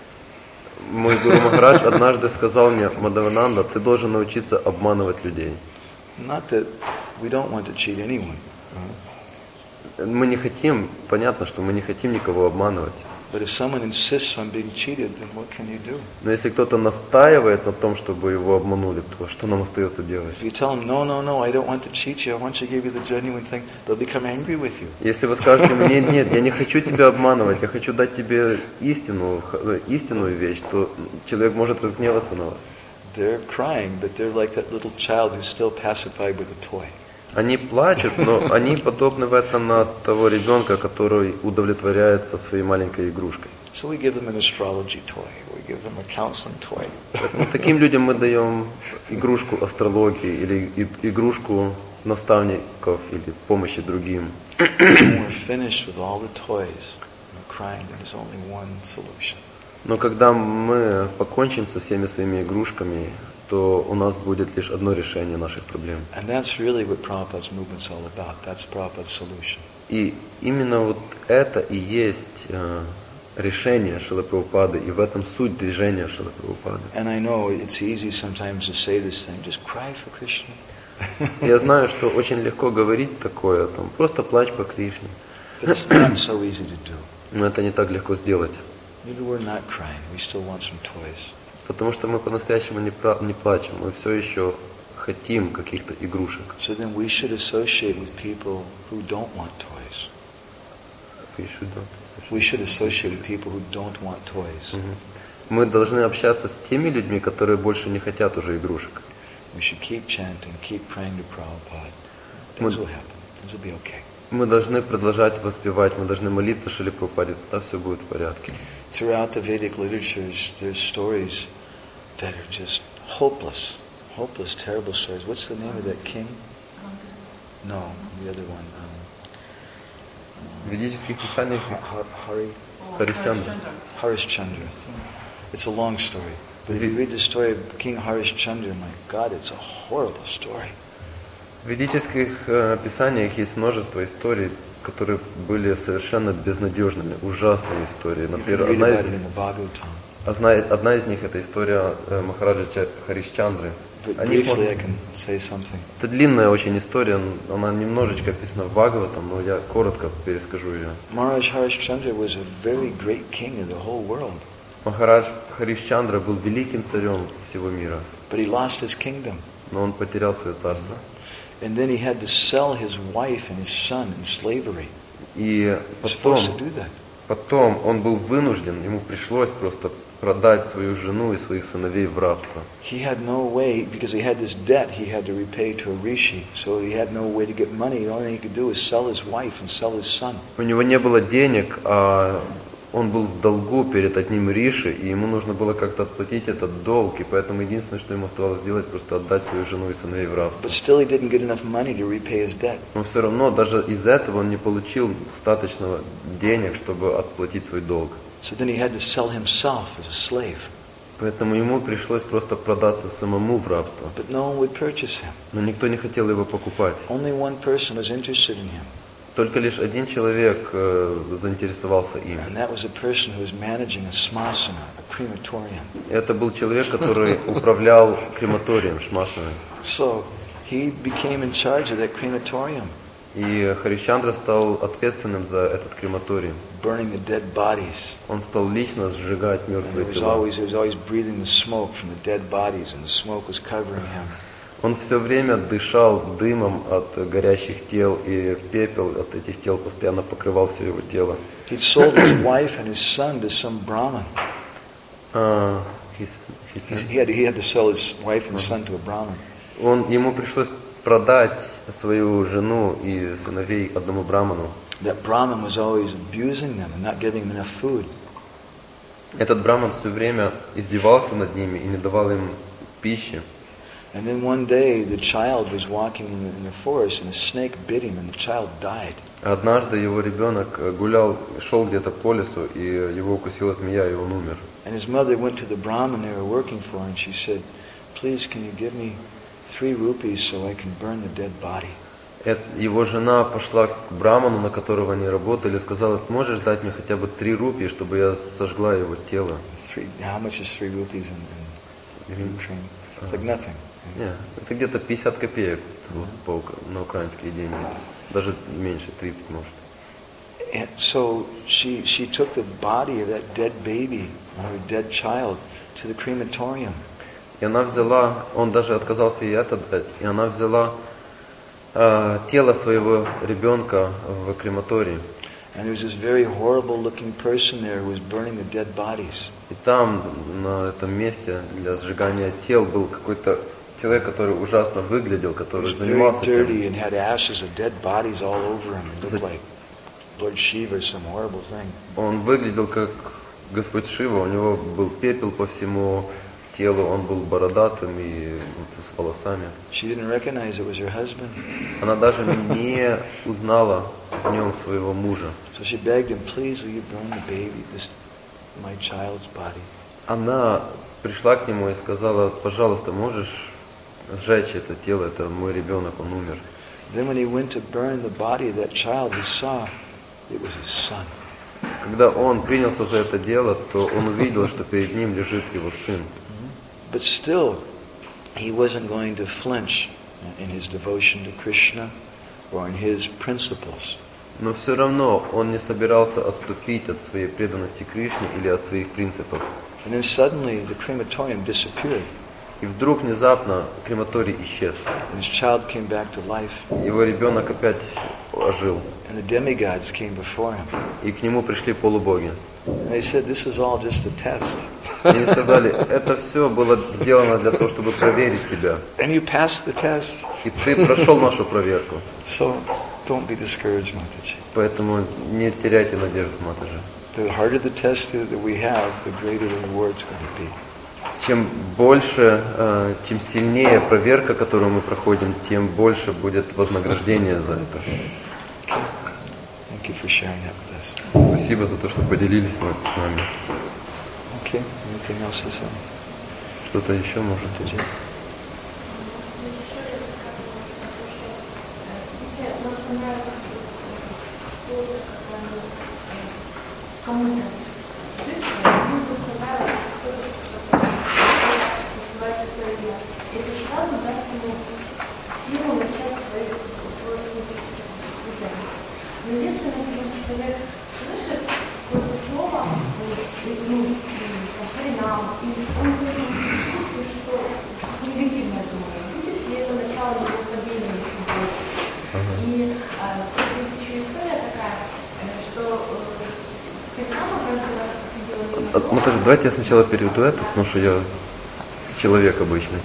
Мой Гуру Махарадж однажды сказал мне, Мадхавананда, ты должен научиться обманывать людей. Not that we don't want to cheat anyone. Мы не хотим, понятно, что мы не хотим никого обманывать. But if someone insists on being cheated, then what can you do? Но если кто-то настаивает на том, чтобы его обманули, то что нам остается делать? If you tell them, no, I don't want to cheat you, I want to give you the genuine thing, they'll become angry with you. Если вы скажете мне, нет, я не хочу тебя обманывать, я хочу дать тебе истинную вещь, то человек может разгневаться на вас. They're crying, but they're like that little child who's still pacified with a toy. Они плачут, но они подобны в этом на того ребенка, который удовлетворяется своей маленькой игрушкой. So we give them an astrology toy, we give them a counseling toy. Поэтому таким людям мы даем игрушку астрологии или игрушку наставников или помощи другим. When we're finished with all the toys, we're crying, there's only one solution. Но когда мы покончим со всеми своими игрушками, то у нас будет лишь одно решение наших проблем. And that's really what Prabhupada's movement's all about. That's Prabhupada's solution. И именно вот это и есть решение Шрилы Прабхупады, и в этом суть движения Шрилы Прабхупады. And I know it's easy sometimes to say this thing, just cry for Krishna. Я знаю, что очень легко говорить такое, там, просто плачь по Кришне. But it's not so easy to do. Но это не так легко сделать. Maybe we're not crying, we still want some toys. Потому что мы по-настоящему не плачем, мы все еще хотим каких-то игрушек. So then we should associate with people who don't want toys. We should associate with people who don't want toys. Мы должны общаться с теми людьми, которые больше не хотят уже игрушек. We should keep chanting, keep praying to Prabhupada. Things will happen. Things will be okay. Мы должны продолжать воспевать, мы должны молиться Шриле Прабхупаде, тогда все будет в порядке. Throughout the Vedic literatures, there's stories that are just hopeless, terrible stories. What's the name of that king? No, the other one. В ведических писаниях Harishchandra. Harishchandra. It's a long story. But if you read the story of King Harishchandra, my God, it's a horrible story. В ведических писаниях есть множество историй, которые были совершенно безнадежными, ужасные истории. Например, одна из них это история Махараджа Харишчандры. Это длинная очень история, она немножечко описана в Бхагаватам, но я коротко перескажу ее. Махарадж Харишчандра был великим царем всего мира, но он потерял свое царство. And then he had to sell his wife and his son in slavery. И потом он был вынужден, ему пришлось просто продать свою жену и своих сыновей в рабство. He had no way, because he had this debt he had to repay to a rishi, so he had no way to get money. The only thing he could do is sell his wife and sell his son. У него не было денег, а он был в долгу перед одним риши, и ему нужно было как-то отплатить этот долг, и поэтому единственное, что ему оставалось сделать, просто отдать свою жену и сыновей в рабство. But still he didn't get enough money to repay his debt. Но все равно даже из этого он не получил достаточно денег, чтобы отплатить свой долг. So then he had to sell himself as a slave. Поэтому ему пришлось просто продаться самому в рабство. But no one would purchase him. Но никто не хотел его покупать. Only one person was interested in him. Только лишь один человек заинтересовался им. And that was a person who was managing a smasana, a crematorium. Это был человек, который управлял крематорием, шмасаной. So he became in charge of that crematorium. И Харишчандра стал ответственным за этот крематорий. Burning the dead bodies. Он стал лично сжигать мертвые тела. He was always breathing the smoke from the dead bodies, and the smoke was covering him. Он все время дышал дымом от горящих тел, и пепел от этих тел постоянно покрывал все его тело. He'd sold his wife and his son to some Brahmin. He said, He had to sell his wife and son to a Brahmin. ему пришлось продать свою жену и сыновей одному браману. That Brahmin was always abusing them and not giving them enough food. Этот браман все время издевался над ними и не давал им пищи. And then one day the child was walking in the forest and a snake bit him and the child died. Однажды его ребенок гулял, шел где-то по лесу, и его укусила змея, и он умер. And his mother went to the Brahmin they were working for and she said, "Please, can you give me 3 rupees so I can burn the dead body?" Его жена пошла к браману, на которого они работали, и сказала: можешь дать мне хотя бы 3 рупии, чтобы я сожгла его тело? How much is 3 rupees in train? It's like nothing. Нет, это где-то 50 копеек на украинские деньги. Даже меньше, 30 может. And so she took the body of that dead baby, her dead child, to the crematorium. И она взяла, он даже отказался ей это дать, и она взяла тело своего ребенка в крематории. And there was this very horrible looking person there who was burning the dead bodies. И там, на этом месте для сжигания тел, был какой-то человек, который ужасно выглядел, который занимался Very тем. dirty and had ashes of dead bodies all over him. It looked like Lord Shiva or some horrible thing. Он выглядел как Господь Шива, у него был пепел по всему телу, он был бородатым и с волосами. She didn't recognize it was her husband. Она даже не узнала в нем своего мужа. So she begged him, "Please, will you burn the baby, my child's body?" Она пришла к нему и сказала: пожалуйста, можешь сжечь это тело, это мой ребенок, он умер. Then when he went to burn the body of that child, he saw it was his son. Когда он принялся за это дело, то он увидел, что перед ним лежит его сын. But still, he wasn't going to flinch in his devotion to Krishna or in his principles. Но все равно он не собирался отступить от своей преданности Кришне или от своих принципов. And then suddenly the crematorium disappeared. И вдруг внезапно крематорий исчез. And his child came back to life. Его ребенок опять ожил. And the demigods came before him. И к нему пришли полубоги. And they said, "This is all just a test." И они сказали: это все было сделано для того, чтобы проверить тебя. And you passed the test. И ты прошел нашу проверку. So don't be discouraged, Mataji. Поэтому не теряйте надежду, Матаджи. The harder the test that we have, the greater the reward's going to be. Чем больше, чем сильнее проверка, которую мы проходим, тем больше будет вознаграждение за это. Thank you for sharing that with us. Спасибо за то, что поделились с нами. Okay, anything else to say? Что-то еще может? Mataji? Кому-то это сразу даст ему силу начать свой служение. Но если, например, человек слышит какое-то слово, харинам, и он чувствует, что что-то негативное думает, будет ли это начало его падения, если больше. И есть еще история такая, что харинама каждый раз проходила... Матаджи, давайте я сначала переведу это, потому что я человек обычный.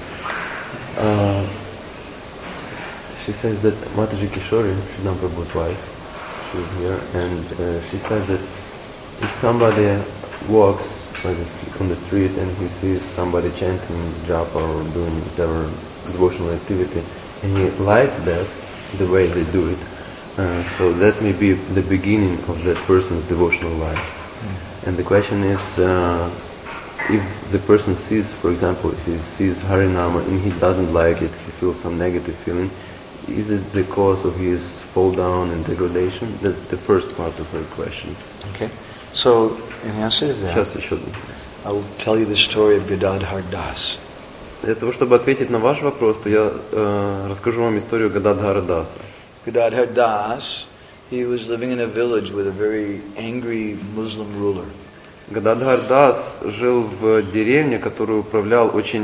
She says that Mataji Kishori, Sridham Prabhu's wife, she's here, and she says that if somebody walks on the street and he sees somebody chanting japa or doing whatever devotional activity, and he likes that, the way they do it, so that may be the beginning of that person's devotional life. And the question is, if the person sees, for example, if he sees Harinama and he doesn't like it, he feels some negative feeling, is it the cause of his fall down and degradation? That's the first part of her question. Okay. So, in answer to that, Сейчас еще. I will tell you the story of Gadadhar Das. Для того, чтобы ответить на ваш вопрос, то я расскажу вам историю Гададхара Даса. Gadadhar Das, he was living in a village with a very angry Muslim ruler. Гададхар Дас жил в деревне, которую управлял очень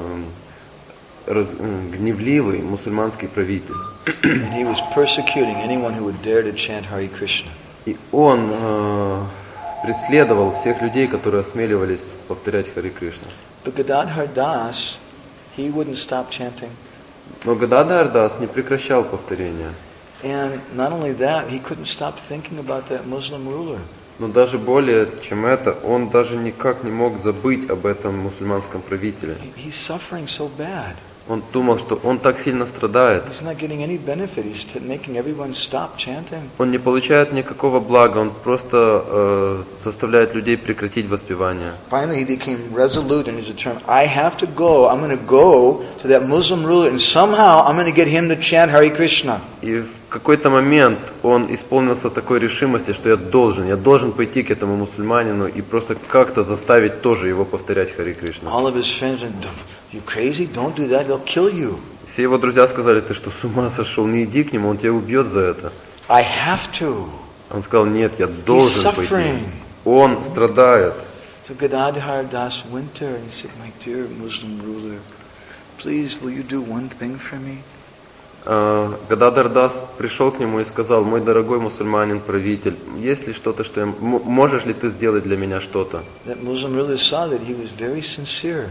гневливый мусульманский правитель. And he was persecuting anyone who would dare to chant Hare Krishna. И он преследовал всех людей, которые осмеливались повторять Хари Кришна. But Gadadhar Das, he wouldn't stop chanting. Но Гададхар Дас не прекращал повторения. And not only that, he couldn't stop thinking about that Muslim ruler. Но даже более чем это, он даже никак не мог забыть об этом мусульманском правителе. He's suffering so bad. Он думал, что он так сильно страдает. He's not getting any benefit. He's making everyone stop chanting. Он не получает никакого блага, он просто заставляет людей прекратить воспевание. Finally, he became resolute and he's determined, I have to go. I'm going to go to that Muslim ruler and somehow I'm going to get him to chant Hare Krishna. И в какой-то момент он исполнился такой решимости, что я должен пойти к этому мусульманину и просто как-то заставить тоже его повторять Хари Кришна. All of his friends went, you crazy? Don't do that. They'll kill you. Все его друзья сказали, ты что, с ума сошел, не иди к нему, он тебя убьет за это. I have to. Он сказал, нет, я должен пойти. Suffering. Он страдает. So Gadadhar Das went there and he said, my dear Muslim ruler, please will you do one thing for me? Гададхар Дас пришел к нему и сказал, мой дорогой мусульманин, правитель, есть ли что-то, что можешь ли ты сделать для меня что-то? That Muslim ruler saw that he was very sincere.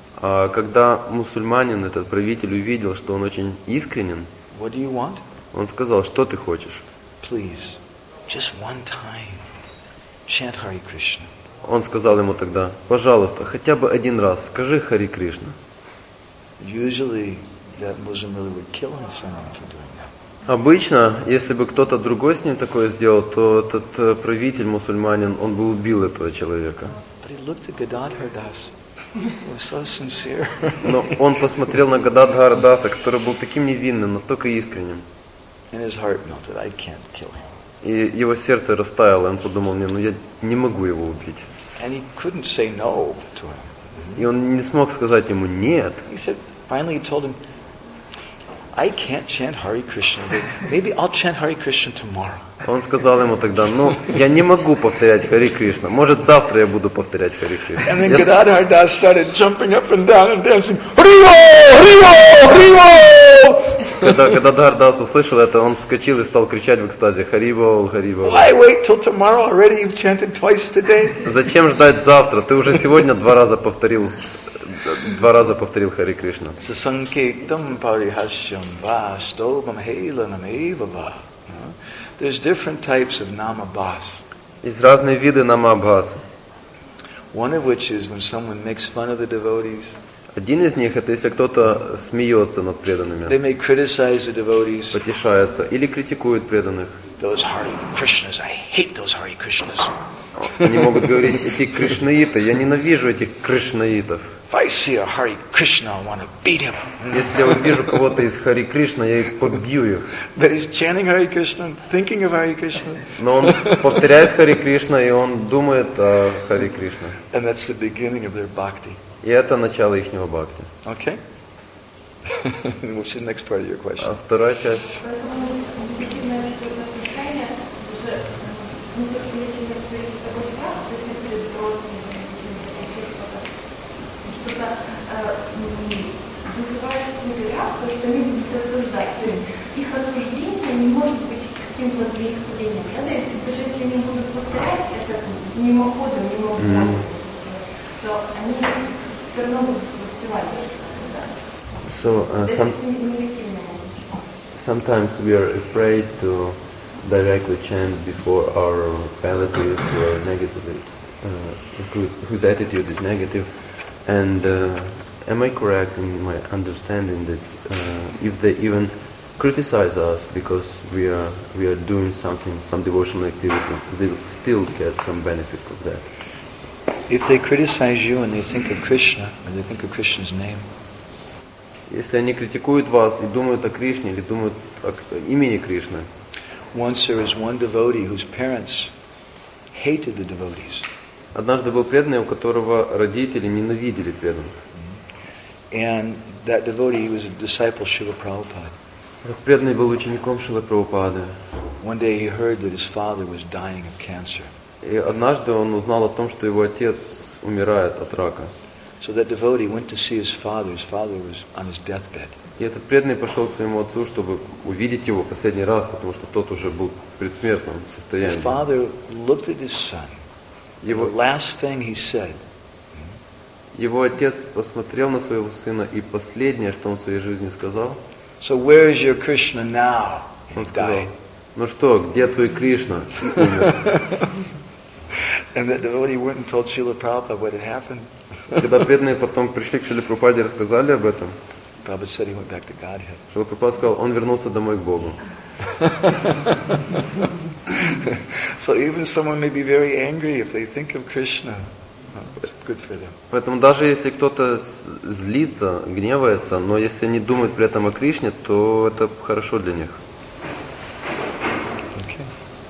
Когда мусульманин, этот правитель, увидел, что он очень искренен, What do you want? он сказал, что ты хочешь? Please, just one time, chant Hare Krishna. Он сказал ему тогда, пожалуйста, хотя бы один раз скажи Хари Кришна. Usually, that Muslim ruler would kill someone for doing that. Обычно, если бы кто-то другой с ним такое сделал, то этот правитель, мусульманин, он бы убил этого человека. But he looked at Gadadhar Das. He was so sincere. Но он посмотрел на Гададхара Даса, который был таким невинным, настолько искренним. And his heart melted. I can't kill him. И его сердце растаяло, и он подумал, я не могу его убить. And he couldn't say no to him. И он не смог сказать ему «нет». He said, finally he told him, I can't chant Hare Krishna, but maybe I'll chant Hare Krishna tomorrow. Он сказал ему тогда, я не могу повторять Хари Кришна, может завтра я буду повторять Хари Кришна. And then Gadadhar Das started jumping up and down and dancing, Haribo, Haribo, Haribo. Когда Гададхар Дас услышал это, он вскочил и стал кричать в экстазе «Харибол, Харибол». Why wait till tomorrow? Already you've chanted twice today. Зачем ждать завтра? Ты уже сегодня два раза повторил Хари Кришна. Sasankektam parihasyam va stobam helanam evava. There's different types of namabhas. Есть разные виды намабхас. One of which is when someone makes fun of the devotees. Один из них, это если кто-то смеется над преданными, They may criticize the devotees. потешается или критикует преданных. Those Hare Krishnas, I hate those Hare Krishnas. Они могут говорить, эти кришнаиты, я ненавижу этих кришнаитов. If I see a Hare Krishna, I want to beat him. Если я увижу кого-то из Хари Кришна, я их побью их. But he's chanting Hare Krishna, thinking of Hare Krishna. Но он повторяет Хари Кришна, и он думает о Хари Кришна. And that's the beginning of their bhakti. И это начало ихнего бхакти. Okay? We'll see the next part of your question. А вторая часть. Вызывает какую-то реакцию, что они будут осуждать. То есть их осуждение не может быть каким-то грехопадением. Даже если они будут повторять это мимоходом, то они все равно будут воспевать. So, sometimes we are afraid to directly chant before our relatives who are negatively, whose attitude is negative. And am I correct in my understanding that if they even criticize us because we are doing something, some devotional activity, they still get some benefit of that? If they criticize you and they think of Krishna, or they think of Krishna's name, Если они критикуют вас и думают о Кришне или думают о имени Кришны. once there was one devotee whose parents hated the devotees. Однажды был преданный, у которого родители ненавидели преданных. And that devotee, he was a disciple of Srila Prabhupada. Этот преданный был учеником Шрилы Прабхупады. One day he heard that his father was dying of cancer. И однажды он узнал о том, что его отец умирает от рака. So that devotee went to see his father. His father was on his deathbed. И этот преданный пошел к своему отцу, чтобы увидеть его последний раз, потому что тот уже был в предсмертном His состоянии. father looked at his son The last thing he said, Его отец посмотрел на своего сына, и последнее, что он в своей жизни сказал, so where is your Krishna now? он He сказал, died. ну что, где твой Кришна? And the devotee went and told Srila Prabhupada what had happened. Когда преданные потом пришли к Шриле Прабхупаде и рассказали об этом, Prabhupada said he went back to Godhead. Шрила Прабхупада сказал, он вернулся домой к Богу. So even someone may be very angry if they think of Krishna. It's good for them. Поэтому даже если кто-то злится, гневается, но если они думают при этом о Кришне, то это хорошо для них. Okay.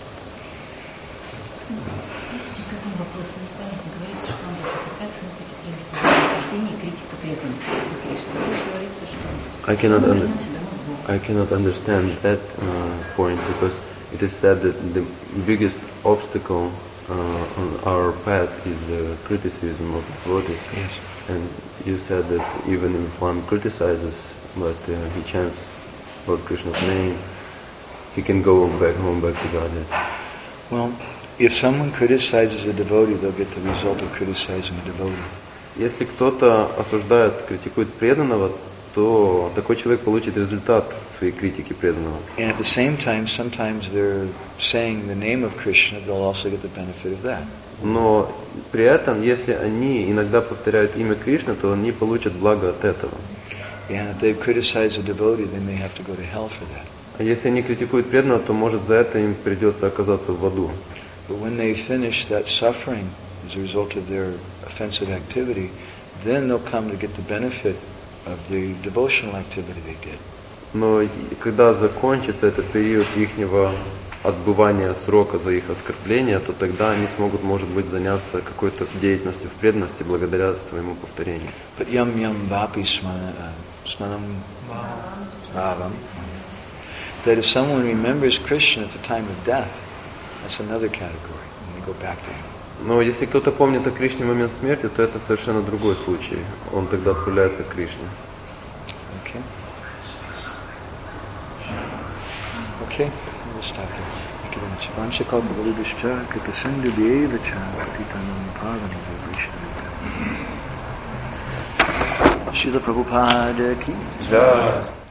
Если к этому вопросу непонятно, говорится, что сам Бог препятствует на пути преданности, осуждение и критика преданных Кришны. Тут говорится, что I cannot understand that point because it is said that the biggest obstacle on our path is the criticism of devotees. Yes. And you said that even if one criticizes, but he chants Lord Krishna's name, he can go back home, back to Godhead. Well, if someone criticizes a devotee, they'll get the result of criticizing a devotee. Если кто-то осуждает, критикует преданного, то такой человек получит результат своей критики преданного. And at the same time, sometimes they're saying the name of Krishna, they'll also get the benefit of that. Но при этом, если они иногда повторяют имя Кришны, то они получат благо от этого. And if they criticize a devotee, they may have to go to hell for that. А если они критикуют преданного, то может за это им придется оказаться в аду. But when they finish that suffering as a result of their offensive activity, then they'll come to get the benefit of the devotional activity they did. Но когда закончится этот период ихнего отбывания срока за их оскорбление, то тогда они смогут, может быть, заняться какой-то деятельностью в преданности благодаря своему повторению. But yam vapi smanam bhavam, that if someone remembers Krishna at the time of death, that's another category, and they go back to him. Но если кто-то помнит о Кришне в момент смерти, то это совершенно другой случай. Он тогда отправляется к Кришне. Okay. Okay, we'll stop there. Thank you very much. Vancha kalpagalubhishcha kripasindhubhyeva cha patitanam pavanam Srila Prabhupada ki jai.